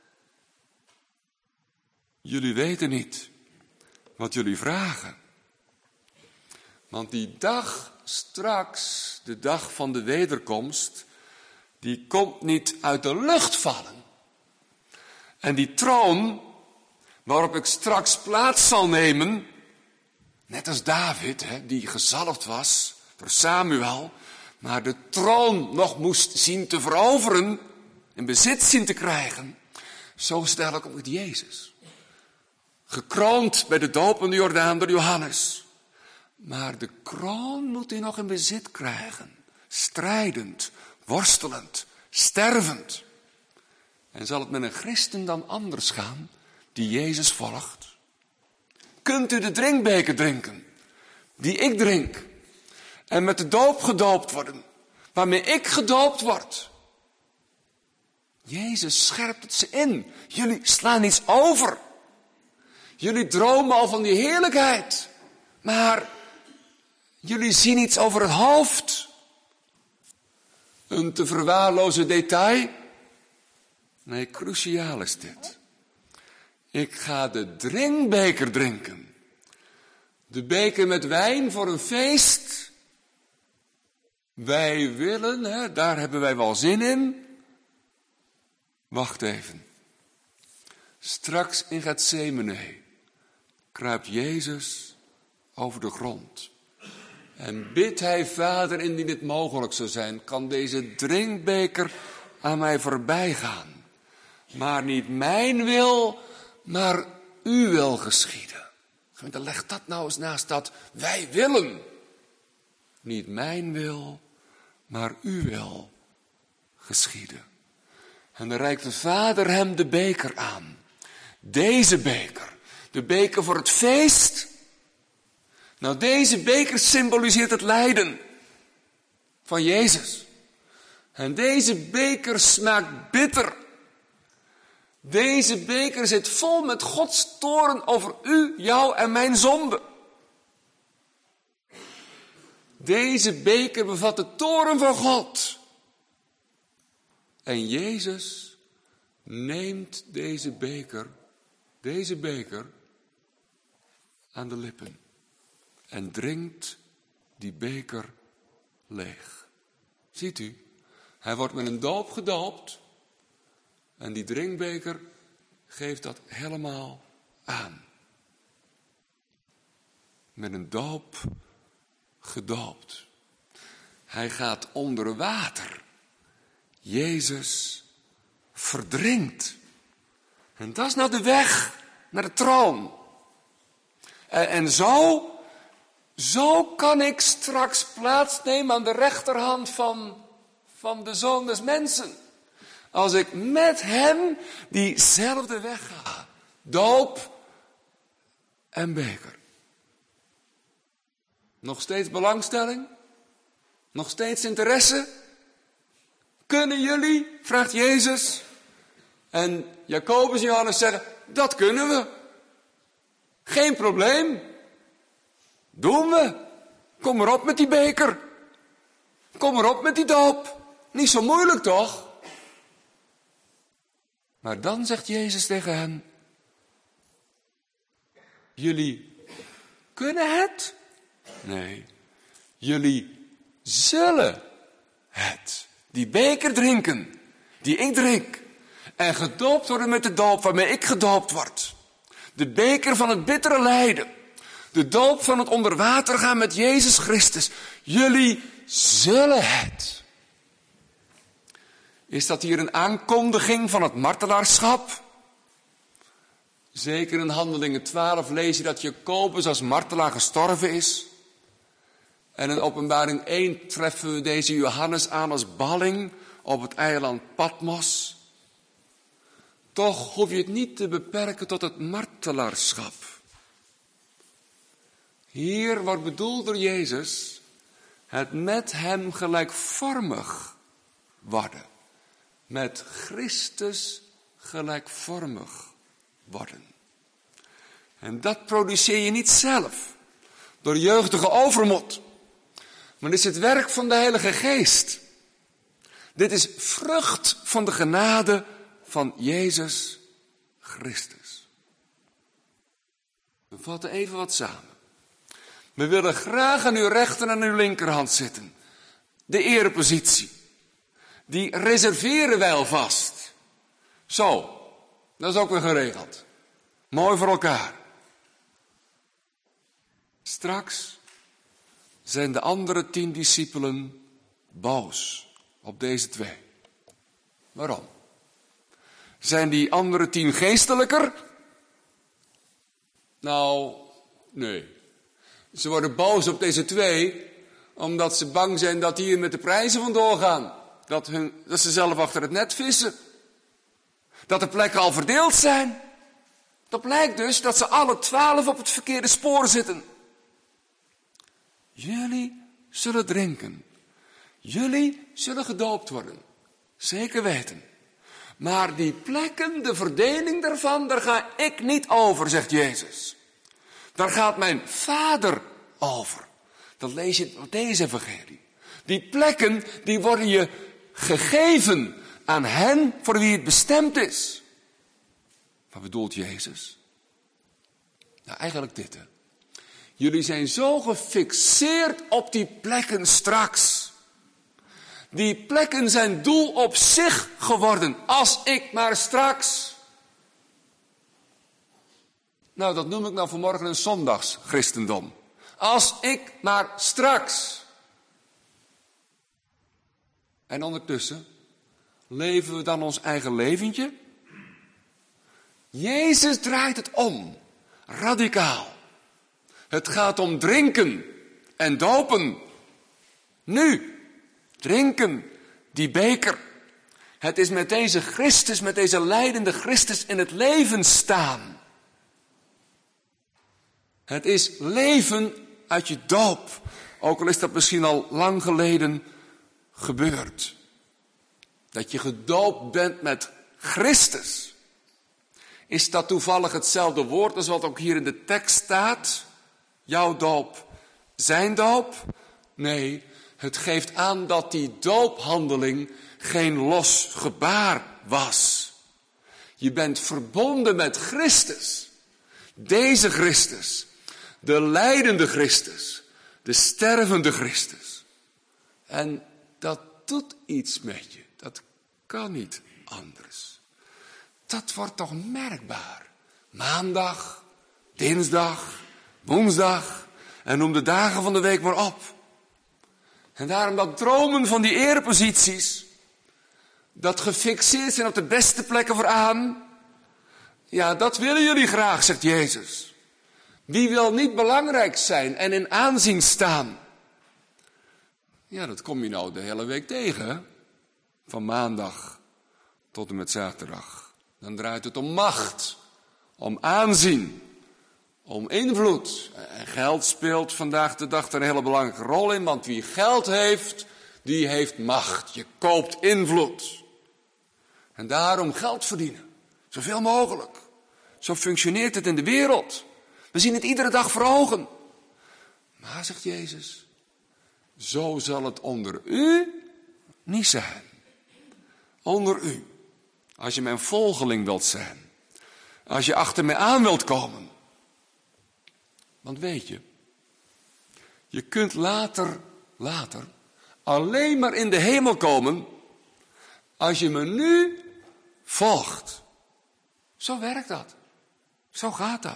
Jullie weten niet wat jullie vragen. Want die dag straks, de dag van de wederkomst, die komt niet uit de lucht vallen. En die troon waarop ik straks plaats zal nemen, net als David, hè, die gezalfd was door Samuel, maar de troon nog moest zien te veroveren, in bezit zien te krijgen. Zo stel ik ook met Jezus. Gekroond bij de doop in de Jordaan door Johannes. Maar de kroon moet hij nog in bezit krijgen. Strijdend, worstelend, stervend. En zal het met een christen dan anders gaan die Jezus volgt? Kunt u de drinkbeker drinken die ik drink en met de doop gedoopt worden waarmee ik gedoopt word? Jezus scherpt het ze in. Jullie slaan iets over. Jullie dromen al van die heerlijkheid. Maar jullie zien iets over het hoofd. Een te verwaarlozen detail. Nee, cruciaal is dit. Ik ga de drinkbeker drinken. De beker met wijn voor een feest. Wij willen, hè, daar hebben wij wel zin in. Wacht even. Straks in Getsemane kruipt Jezus over de grond. En bidt hij, Vader, indien het mogelijk zou zijn, kan deze drinkbeker aan mij voorbij gaan. Maar niet mijn wil, maar uw wil geschieden. Gemeente, leg dat nou eens naast dat wij willen. Niet mijn wil, maar uw wil geschieden. En dan reikt de Vader hem de beker aan. Deze beker. De beker voor het feest. Nou, deze beker symboliseert het lijden van Jezus. En deze beker smaakt bitter. Deze beker zit vol met Gods toorn over u, jou en mijn zonde. Deze beker bevat de toorn van God. En Jezus neemt deze beker, deze beker aan de lippen. En drinkt die beker leeg. Ziet u, hij wordt met een doop gedoopt. En die drinkbeker geeft dat helemaal aan. Met een doop gedoopt. Hij gaat onder water. Jezus verdrinkt. En dat is nou de weg naar de troon. En, en zo, zo kan ik straks plaatsnemen aan de rechterhand van, van de Zoon des Mensen. Als ik met hem diezelfde weg ga. Doop en beker. Nog steeds belangstelling? Nog steeds interesse? Kunnen jullie, vraagt Jezus. En Jacobus en Johannes zeggen, dat kunnen we. Geen probleem. Doen we. Kom maar op met die beker. Kom maar op met die doop. Niet zo moeilijk toch? Maar dan zegt Jezus tegen hen, jullie kunnen het? Nee, jullie zullen het. Die beker drinken, die ik drink. En gedoopt worden met de doop waarmee ik gedoopt word. De beker van het bittere lijden. De doop van het onder water gaan met Jezus Christus. Jullie zullen het. Is dat hier een aankondiging van het martelaarschap? Zeker in Handelingen twaalf lees je dat Jacobus als martelaar gestorven is. En in Openbaring één treffen we deze Johannes aan als balling op het eiland Patmos. Toch hoef je het niet te beperken tot het martelaarschap. Hier wordt bedoeld door Jezus het met hem gelijkvormig worden. Met Christus gelijkvormig worden. En dat produceer je niet zelf. Door jeugdige overmot. Maar dit is het werk van de Heilige Geest. Dit is vrucht van de genade van Jezus Christus. We vatten even wat samen. We willen graag aan uw rechter en uw linkerhand zitten. De erepositie. Die reserveren wij alvast. Zo, dat is ook weer geregeld. Mooi voor elkaar. Straks zijn de andere tien discipelen boos op deze twee. Waarom? Zijn die andere tien geestelijker? Nou, nee. Ze worden boos op deze twee, omdat ze bang zijn dat die hier met de prijzen vandoor gaan. Dat, hun, dat ze zelf achter het net vissen. Dat de plekken al verdeeld zijn. Dat blijkt dus dat ze alle twaalf op het verkeerde spoor zitten. Jullie zullen drinken. Jullie zullen gedoopt worden. Zeker weten. Maar die plekken, de verdeling daarvan, daar ga ik niet over, zegt Jezus. Daar gaat mijn Vader over. Dat lees je in deze evangelie. Die plekken, die worden je gegeven aan hen voor wie het bestemd is. Wat bedoelt Jezus? Nou, eigenlijk dit. Hè. Jullie zijn zo gefixeerd op die plekken straks. Die plekken zijn doel op zich geworden. Als ik maar straks. Nou, dat noem ik nou vanmorgen een zondagschristendom. Als ik maar straks. En ondertussen leven we dan ons eigen leventje? Jezus draait het om. Radicaal. Het gaat om drinken en dopen. Nu. Drinken, die beker. Het is met deze Christus, met deze lijdende Christus in het leven staan. Het is leven uit je doop. Ook al is dat misschien al lang geleden gebeurd. Dat je gedoopt bent met Christus. Is dat toevallig hetzelfde woord als wat ook hier in de tekst staat? Jouw doop, zijn doop? Nee. Het geeft aan dat die doophandeling geen los gebaar was. Je bent verbonden met Christus. Deze Christus. De lijdende Christus. De stervende Christus. En dat doet iets met je. Dat kan niet anders. Dat wordt toch merkbaar. Maandag, dinsdag, woensdag. En noem de dagen van de week maar op. En daarom dat dromen van die ereposities, dat gefixeerd zijn op de beste plekken vooraan, ja, dat willen jullie graag, zegt Jezus. Wie wil niet belangrijk zijn en in aanzien staan? Ja, dat kom je nou de hele week tegen, hè? Van maandag tot en met zaterdag. Dan draait het om macht, om aanzien, om invloed. En geld speelt vandaag de dag er een hele belangrijke rol in. Want wie geld heeft, die heeft macht. Je koopt invloed. En daarom geld verdienen. Zoveel mogelijk. Zo functioneert het in de wereld. We zien het iedere dag voor ogen. Maar, zegt Jezus, zo zal het onder u niet zijn. Onder u. Als je mijn volgeling wilt zijn. Als je achter mij aan wilt komen. Want weet je, je kunt later, later, alleen maar in de hemel komen als je me nu volgt. Zo werkt dat. Zo gaat dat.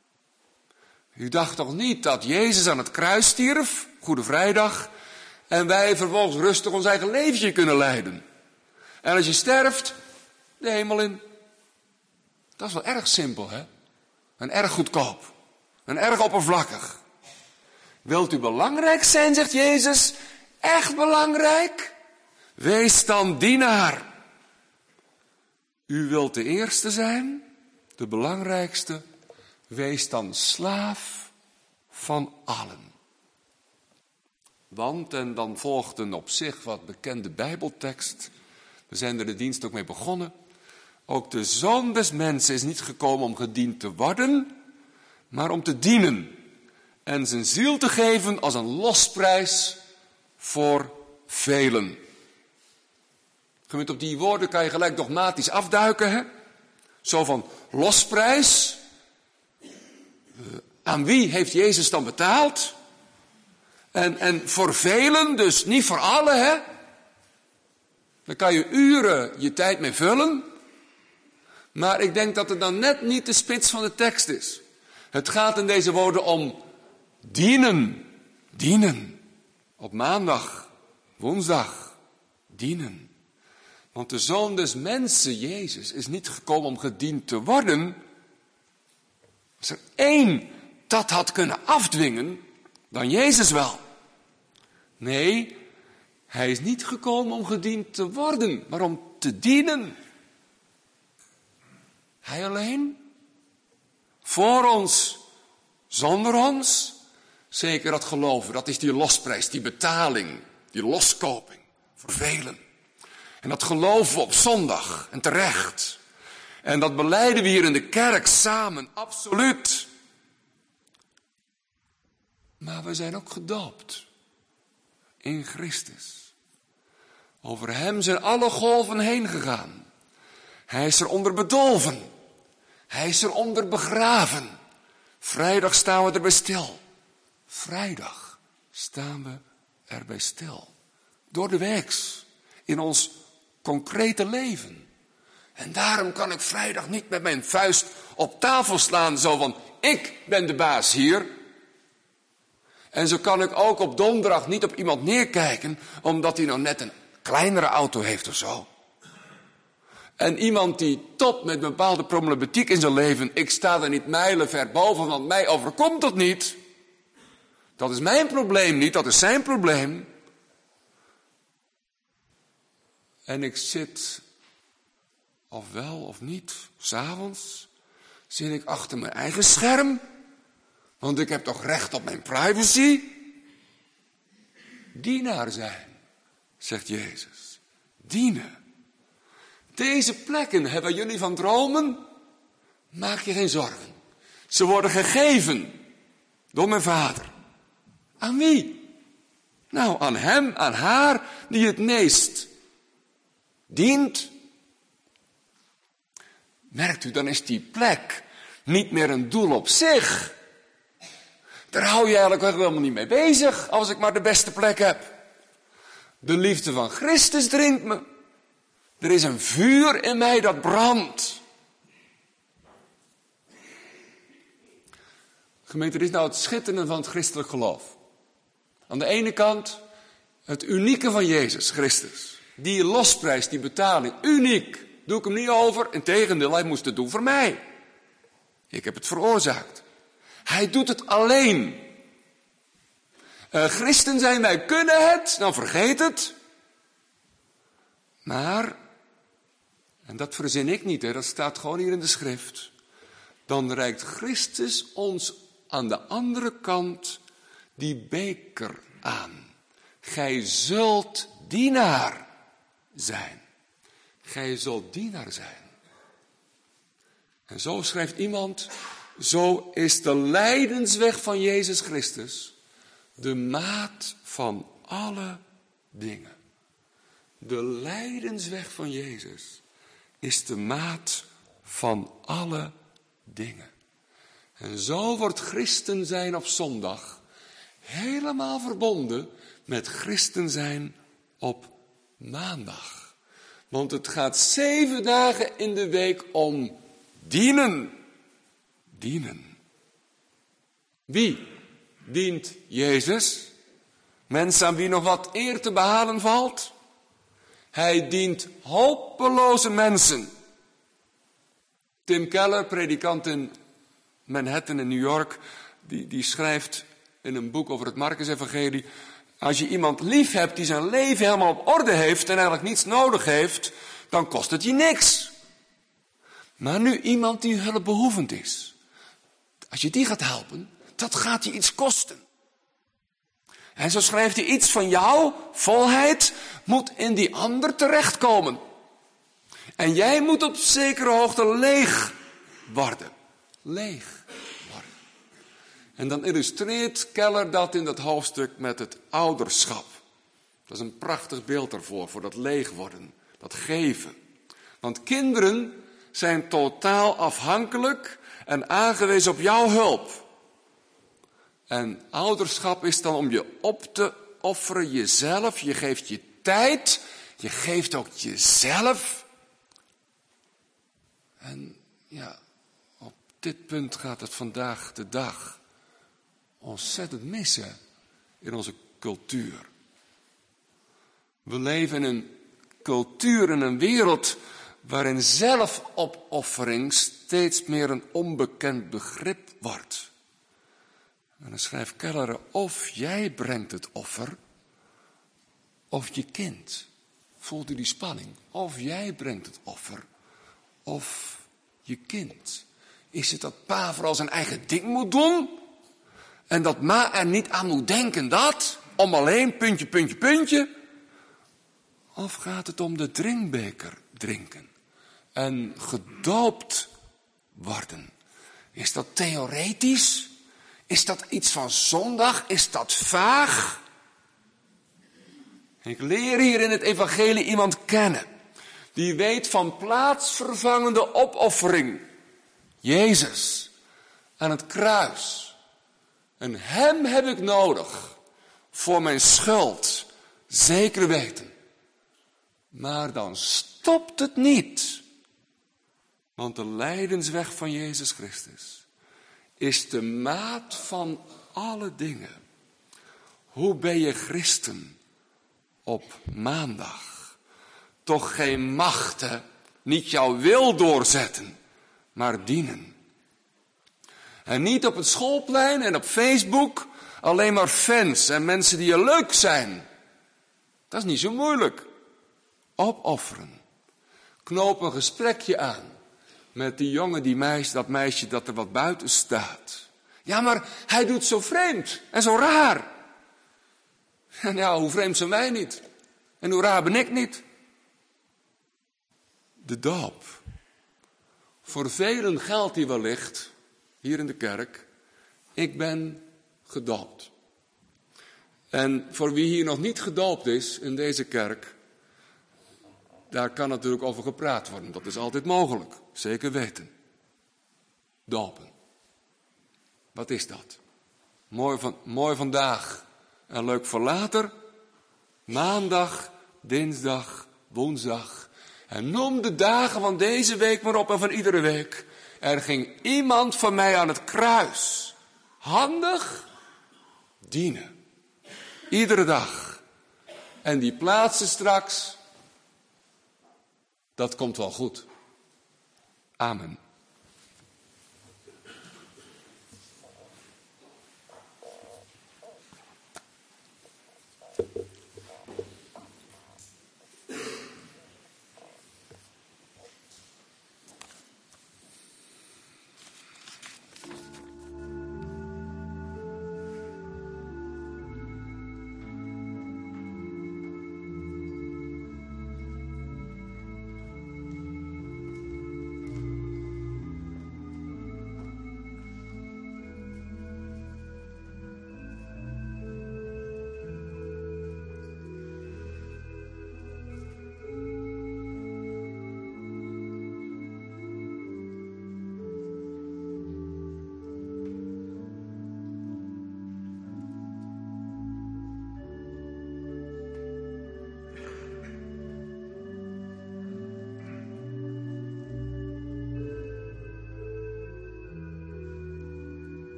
U dacht toch niet dat Jezus aan het kruis stierf, Goede Vrijdag, en wij vervolgens rustig ons eigen leventje kunnen leiden. En als je sterft, de hemel in. Dat is wel erg simpel, hè? En erg goedkoop. En erg oppervlakkig. Wilt u belangrijk zijn, zegt Jezus? Echt belangrijk? Wees dan dienaar. U wilt de eerste zijn, de belangrijkste. Wees dan slaaf van allen. Want, en dan volgt een op zich wat bekende Bijbeltekst. We zijn er de dienst ook mee begonnen. Ook de Zoon des Mensen is niet gekomen om gediend te worden, maar om te dienen en zijn ziel te geven als een losprijs voor velen. Gemeente, op die woorden kan je gelijk dogmatisch afduiken, hè? Zo van losprijs. Uh, aan wie heeft Jezus dan betaald? En, en voor velen, dus niet voor allen, hè? Dan kan je uren je tijd mee vullen. Maar ik denk dat het dan net niet de spits van de tekst is. Het gaat in deze woorden om dienen. Dienen. Op maandag, woensdag, dienen. Want de Zoon des Mensen, Jezus, is niet gekomen om gediend te worden. Als er één dat had kunnen afdwingen, dan Jezus wel. Nee, hij is niet gekomen om gediend te worden, maar om te dienen. Hij alleen. Voor ons, zonder ons. Zeker dat geloven, dat is die losprijs, die betaling, die loskoping voor velen. En dat geloven we op zondag en terecht. En dat belijden we hier in de kerk samen, absoluut. Maar we zijn ook gedoopt in Christus. Over hem zijn alle golven heen gegaan. Hij is eronder bedolven. Hij is eronder begraven. Vrijdag staan we erbij stil. Vrijdag staan we erbij stil. Door de weeks. In ons concrete leven. En daarom kan ik vrijdag niet met mijn vuist op tafel slaan. Zo van, ik ben de baas hier. En zo kan ik ook op donderdag niet op iemand neerkijken. Omdat hij nou net een kleinere auto heeft of zo. En iemand die tot met een bepaalde problematiek in zijn leven. Ik sta er niet mijlenver boven, want mij overkomt dat niet. Dat is mijn probleem niet, dat is zijn probleem. En ik zit, of wel of niet, 's avonds zit ik achter mijn eigen scherm. Want ik heb toch recht op mijn privacy. Dienaar zijn, zegt Jezus. Dienen. Deze plekken hebben jullie van dromen. Maak je geen zorgen. Ze worden gegeven door mijn Vader. Aan wie? Nou, aan hem, aan haar die het meest dient. Merkt u, dan is die plek niet meer een doel op zich. Daar hou je eigenlijk wel helemaal niet mee bezig, als ik maar de beste plek heb. De liefde van Christus dringt me. Er is een vuur in mij dat brandt. Gemeente, dit is nou het schitterende van het christelijk geloof. Aan de ene kant het unieke van Jezus Christus. Die losprijs, die betaling, uniek. Doe ik hem niet over, integendeel, hij moest het doen voor mij. Ik heb het veroorzaakt. Hij doet het alleen. Uh, christen zijn wij, kunnen het, dan vergeet het. Maar, en dat verzin ik niet, hè, dat staat gewoon hier in de schrift. Dan reikt Christus ons aan de andere kant die beker aan. Gij zult dienaar zijn. Gij zult dienaar zijn. En zo schrijft iemand, zo is de lijdensweg van Jezus Christus de maat van alle dingen. De lijdensweg van Jezus is de maat van alle dingen. En zo wordt christen zijn op zondag helemaal verbonden met christen zijn op maandag. Want het gaat zeven dagen in de week om dienen. Dienen. Wie dient Jezus? Mensen aan wie nog wat eer te behalen valt? Hij dient hopeloze mensen. Tim Keller, predikant in Manhattan in New York, die, die schrijft in een boek over het Markus-evangelie, als je iemand lief hebt die zijn leven helemaal op orde heeft en eigenlijk niets nodig heeft, dan kost het je niks. Maar nu iemand die hulpbehoevend is, als je die gaat helpen, dat gaat je iets kosten. En zo schrijft hij, iets van jouw volheid moet in die ander terechtkomen. En jij moet op zekere hoogte leeg worden. Leeg worden. En dan illustreert Keller dat in dat hoofdstuk met het ouderschap. Dat is een prachtig beeld daarvoor, voor dat leeg worden, dat geven. Want kinderen zijn totaal afhankelijk en aangewezen op jouw hulp. En ouderschap is dan om je op te offeren, jezelf. Je geeft je tijd, je geeft ook jezelf. En ja, op dit punt gaat het vandaag de dag ontzettend missen in onze cultuur. We leven in een cultuur, in een wereld waarin zelfopoffering steeds meer een onbekend begrip wordt. En dan schrijft Keller, of jij brengt het offer, of je kind. Voelt u die spanning? Of jij brengt het offer, of je kind. Is het dat pa vooral zijn eigen ding moet doen? En dat ma er niet aan moet denken dat? Om alleen puntje, puntje, puntje? Of gaat het om de drinkbeker drinken? En gedoopt worden? Is dat theoretisch? Is dat iets van zondag? Is dat vaag? Ik leer hier in het evangelie iemand kennen. Die weet van plaatsvervangende opoffering. Jezus. Aan het kruis. En hem heb ik nodig. Voor mijn schuld. Zeker weten. Maar dan stopt het niet. Want de lijdensweg van Jezus Christus is de maat van alle dingen. Hoe ben je christen op maandag? Toch geen machten, niet jouw wil doorzetten, maar dienen. En niet op het schoolplein en op Facebook alleen maar fans en mensen die je leuk zijn. Dat is niet zo moeilijk. Opofferen. Knoop een gesprekje aan met die jongen, die meisje, dat meisje dat er wat buiten staat. Ja, maar hij doet zo vreemd en zo raar. En ja, hoe vreemd zijn wij niet? En hoe raar ben ik niet? De doop. Voor velen geldt die wellicht, hier in de kerk, ik ben gedoopt. En voor wie hier nog niet gedoopt is in deze kerk, daar kan natuurlijk over gepraat worden. Dat is altijd mogelijk, zeker weten. Dopen. Wat is dat? Mooi, van, mooi vandaag en leuk voor later. Maandag, dinsdag, woensdag. En noem de dagen van deze week maar op en van iedere week. Er ging iemand van mij aan het kruis. Handig dienen. Iedere dag. En die plaatsen straks. Dat komt wel goed. Amen.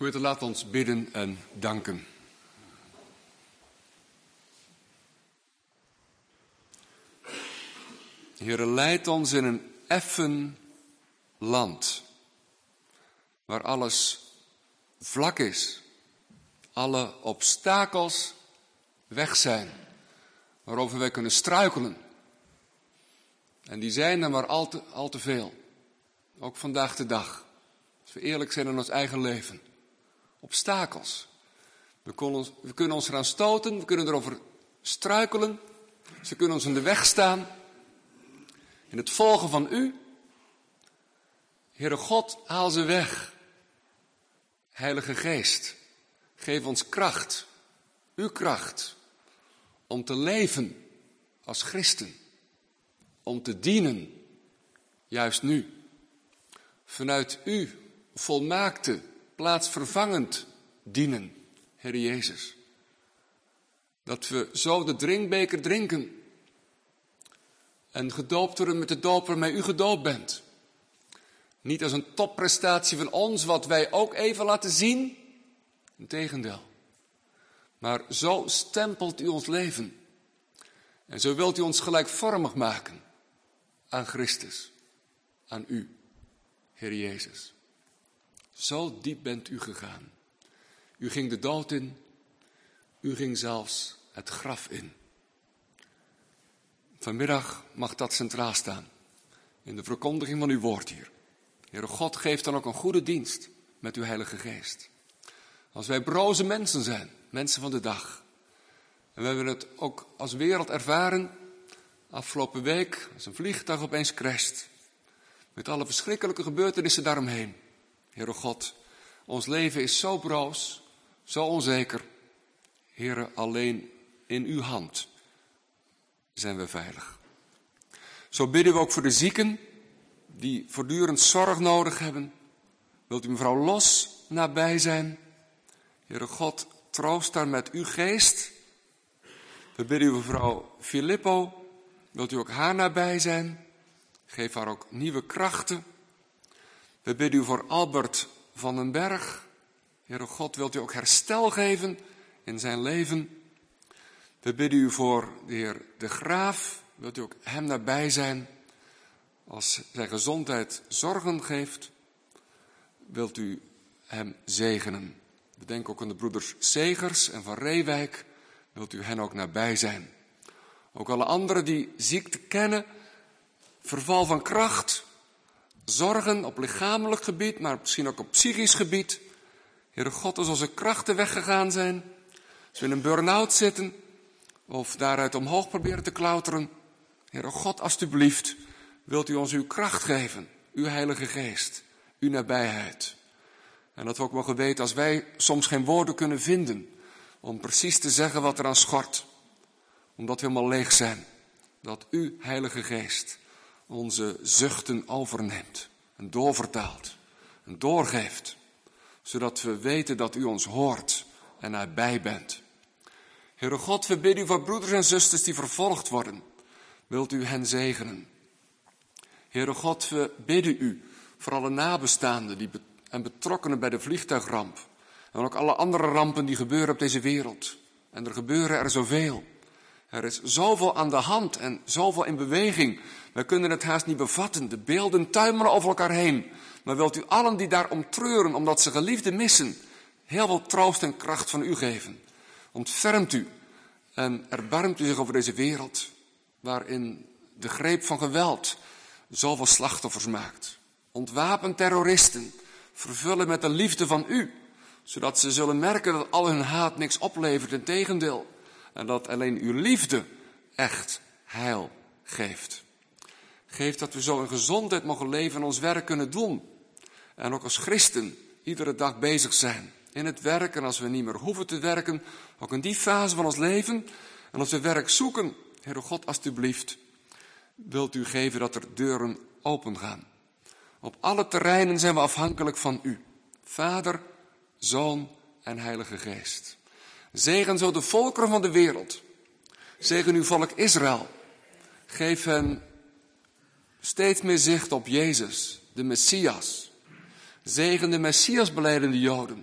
Goed, laat ons bidden en danken. Heere, leid ons in een effen land, waar alles vlak is, alle obstakels weg zijn, waarover wij kunnen struikelen. En die zijn er maar al te, al te veel, ook vandaag de dag. Als we eerlijk zijn in ons eigen leven. Obstakels. We kunnen, ons, we kunnen ons eraan stoten, we kunnen erover struikelen. Ze kunnen ons in de weg staan. In het volgen van u. Heere God, haal ze weg. Heilige Geest, geef ons kracht. Uw kracht. Om te leven als christen. Om te dienen. Juist nu. Vanuit u volmaakte, plaatsvervangend dienen, Heer Jezus. Dat we zo de drinkbeker drinken en gedoopt worden met de doop waarmee u gedoopt bent. Niet als een topprestatie van ons, wat wij ook even laten zien. Integendeel. Maar zo stempelt u ons leven. En zo wilt u ons gelijkvormig maken aan Christus, aan u, Heer Jezus. Zo diep bent u gegaan. U ging de dood in. U ging zelfs het graf in. Vanmiddag mag dat centraal staan. In de verkondiging van uw woord hier. Heere God, geeft dan ook een goede dienst met uw Heilige Geest. Als wij broze mensen zijn, mensen van de dag. En we hebben het ook als wereld ervaren. Afgelopen week, als een vliegtuig opeens crasht. Met alle verschrikkelijke gebeurtenissen daaromheen. Heere God, ons leven is zo broos, zo onzeker. Heere, alleen in uw hand zijn we veilig. Zo bidden we ook voor de zieken die voortdurend zorg nodig hebben. Wilt u mevrouw Los nabij zijn? Heere God, troost haar met uw geest. We bidden u voor mevrouw Filippo. Wilt u ook haar nabij zijn? Geef haar ook nieuwe krachten. We bidden u voor Albert van den Berg. Heere God, wilt u ook herstel geven in zijn leven. We bidden u voor de heer De Graaf. Wilt u ook hem nabij zijn als zijn gezondheid zorgen geeft. Wilt u hem zegenen. We denken ook aan de broeders Segers en van Reewijk. Wilt u hen ook nabij zijn. Ook alle anderen die ziekte kennen, verval van kracht, zorgen op lichamelijk gebied, maar misschien ook op psychisch gebied. Heere God, als onze krachten weggegaan zijn, als we in een burn-out zitten of daaruit omhoog proberen te klauteren. Heere God, alstublieft, wilt u ons uw kracht geven, uw Heilige Geest, uw nabijheid. En dat we ook mogen weten, als wij soms geen woorden kunnen vinden om precies te zeggen wat er aan schort, omdat we helemaal leeg zijn, dat u, Heilige Geest, onze zuchten overneemt en doorvertaalt en doorgeeft, zodat we weten dat u ons hoort en nabij bent. Heere God, we bidden u voor broeders en zusters die vervolgd worden. Wilt u hen zegenen? Heere God, we bidden u voor alle nabestaanden die be- en betrokkenen bij de vliegtuigramp. En ook alle andere rampen die gebeuren op deze wereld. En er gebeuren er zoveel. Er is zoveel aan de hand en zoveel in beweging. Wij kunnen het haast niet bevatten. De beelden tuimelen over elkaar heen. Maar wilt u allen die daarom treuren, omdat ze geliefden missen, heel veel troost en kracht van u geven. Ontfermt u en erbarmt u zich over deze wereld, waarin de greep van geweld zoveel slachtoffers maakt. Ontwapen terroristen, vervullen met de liefde van u, zodat ze zullen merken dat al hun haat niks oplevert, integendeel. En dat alleen uw liefde echt heil geeft. Geef dat we zo in gezondheid mogen leven en ons werk kunnen doen. En ook als christen iedere dag bezig zijn in het werk. En als we niet meer hoeven te werken, ook in die fase van ons leven. En als we werk zoeken, Heere God, alstublieft, wilt u geven dat er deuren open gaan. Op alle terreinen zijn we afhankelijk van u. Vader, Zoon en Heilige Geest. Zegen zo de volkeren van de wereld. Zegen uw volk Israël. Geef hen steeds meer zicht op Jezus, de Messias. Zegen de Messias belijdende Joden.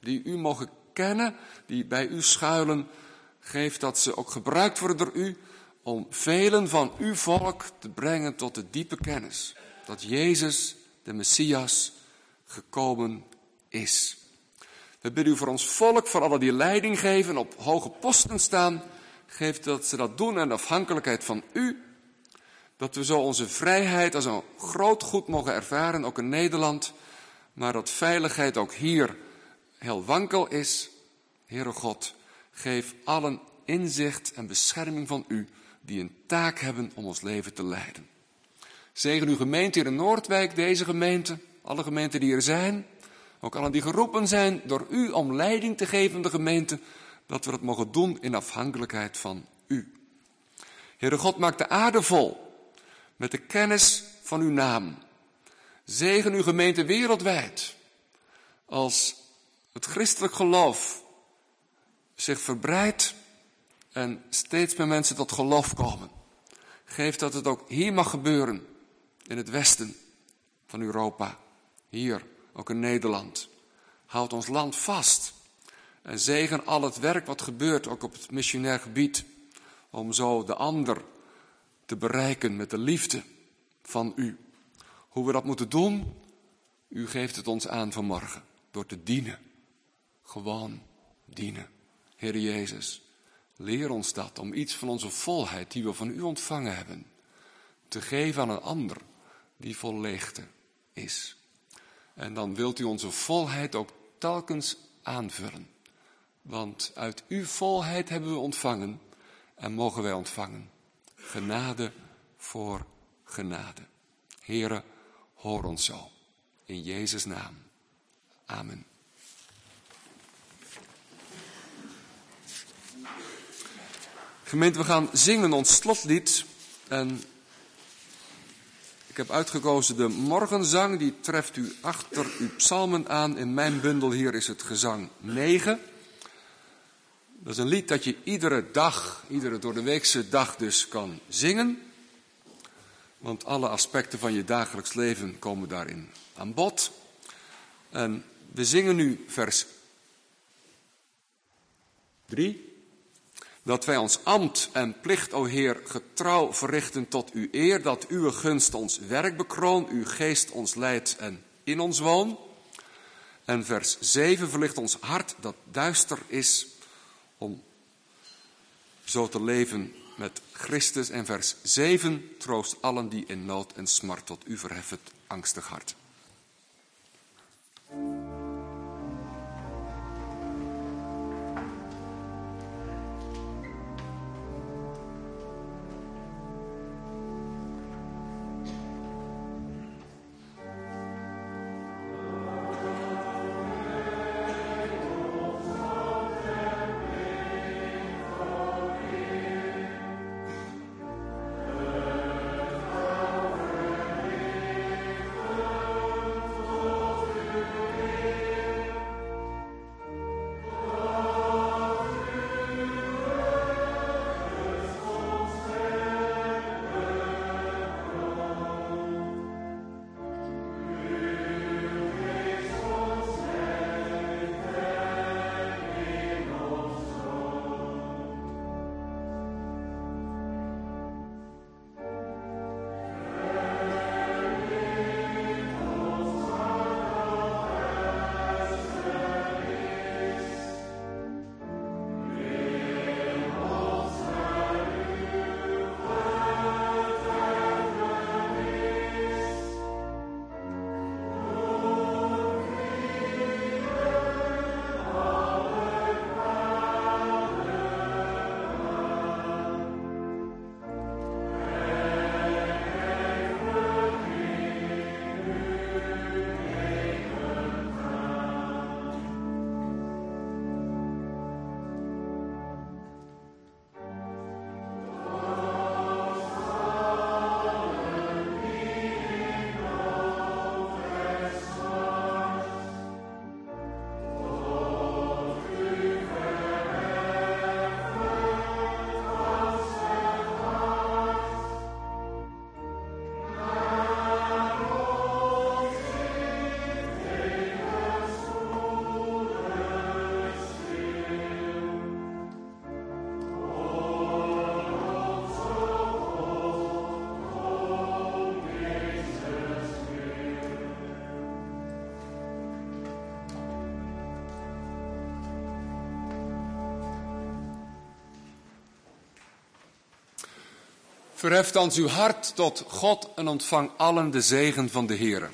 die u mogen kennen, die bij u schuilen. Geef dat ze ook gebruikt worden door u om velen van uw volk te brengen tot de diepe kennis. Dat Jezus, de Messias, gekomen is. We bidden u voor ons volk, voor allen die leiding geven, op hoge posten staan. Geef dat ze dat doen in de afhankelijkheid van u. Dat we zo onze vrijheid als een groot goed mogen ervaren, ook in Nederland. Maar dat veiligheid ook hier heel wankel is. Heere God, geef allen inzicht en bescherming van u, die een taak hebben om ons leven te leiden. Zegen uw gemeente hier in Noordwijk, deze gemeente, alle gemeenten die er zijn. Ook allen die geroepen zijn door u om leiding te geven aan de gemeente, dat we dat mogen doen in afhankelijkheid van u. Heere God, maak de aarde vol met de kennis van uw naam. Zegen uw gemeente wereldwijd, als het christelijk geloof zich verbreidt en steeds meer mensen tot geloof komen. Geef dat het ook hier mag gebeuren, in het westen van Europa, hier, ook in Nederland. Houd ons land vast en zegen al het werk wat gebeurt, ook op het missionair gebied, om zo de ander te bereiken met de liefde van u. Hoe we dat moeten doen, u geeft het ons aan vanmorgen, door te dienen. Gewoon dienen. Heer Jezus, leer ons dat, om iets van onze volheid die we van u ontvangen hebben, te geven aan een ander die vol leegte is. En dan wilt u onze volheid ook telkens aanvullen. Want uit uw volheid hebben we ontvangen en mogen wij ontvangen. Genade voor genade. Heere, hoor ons zo. In Jezus' naam. Amen. Gemeente, we gaan zingen ons slotlied. En ik heb uitgekozen de morgenzang. Die treft u achter uw psalmen aan. In mijn bundel hier is het gezang negen. Dat is een lied dat je iedere dag, iedere doordeweekse dag dus kan zingen. Want alle aspecten van je dagelijks leven komen daarin aan bod. En we zingen nu vers drie. Dat wij ons ambt en plicht, o Heer, getrouw verrichten tot uw eer. Dat uw gunst ons werk bekroon, uw geest ons leidt en in ons woon. En vers zeven, verlicht ons hart dat duister is, om zo te leven met Christus. En vers zeven, troost allen die in nood en smart tot u verheffen het angstig hart. Oh, Verhef thans uw hart tot God en ontvang allen de zegen van de Heere.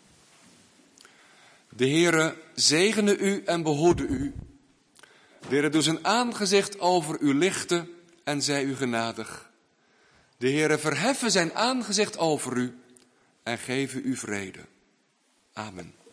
De Heere zegene u en behoede u. De Heere doe zijn aangezicht over u lichten en zij u genadig. De Heere verheffen zijn aangezicht over u en geven u vrede. Amen.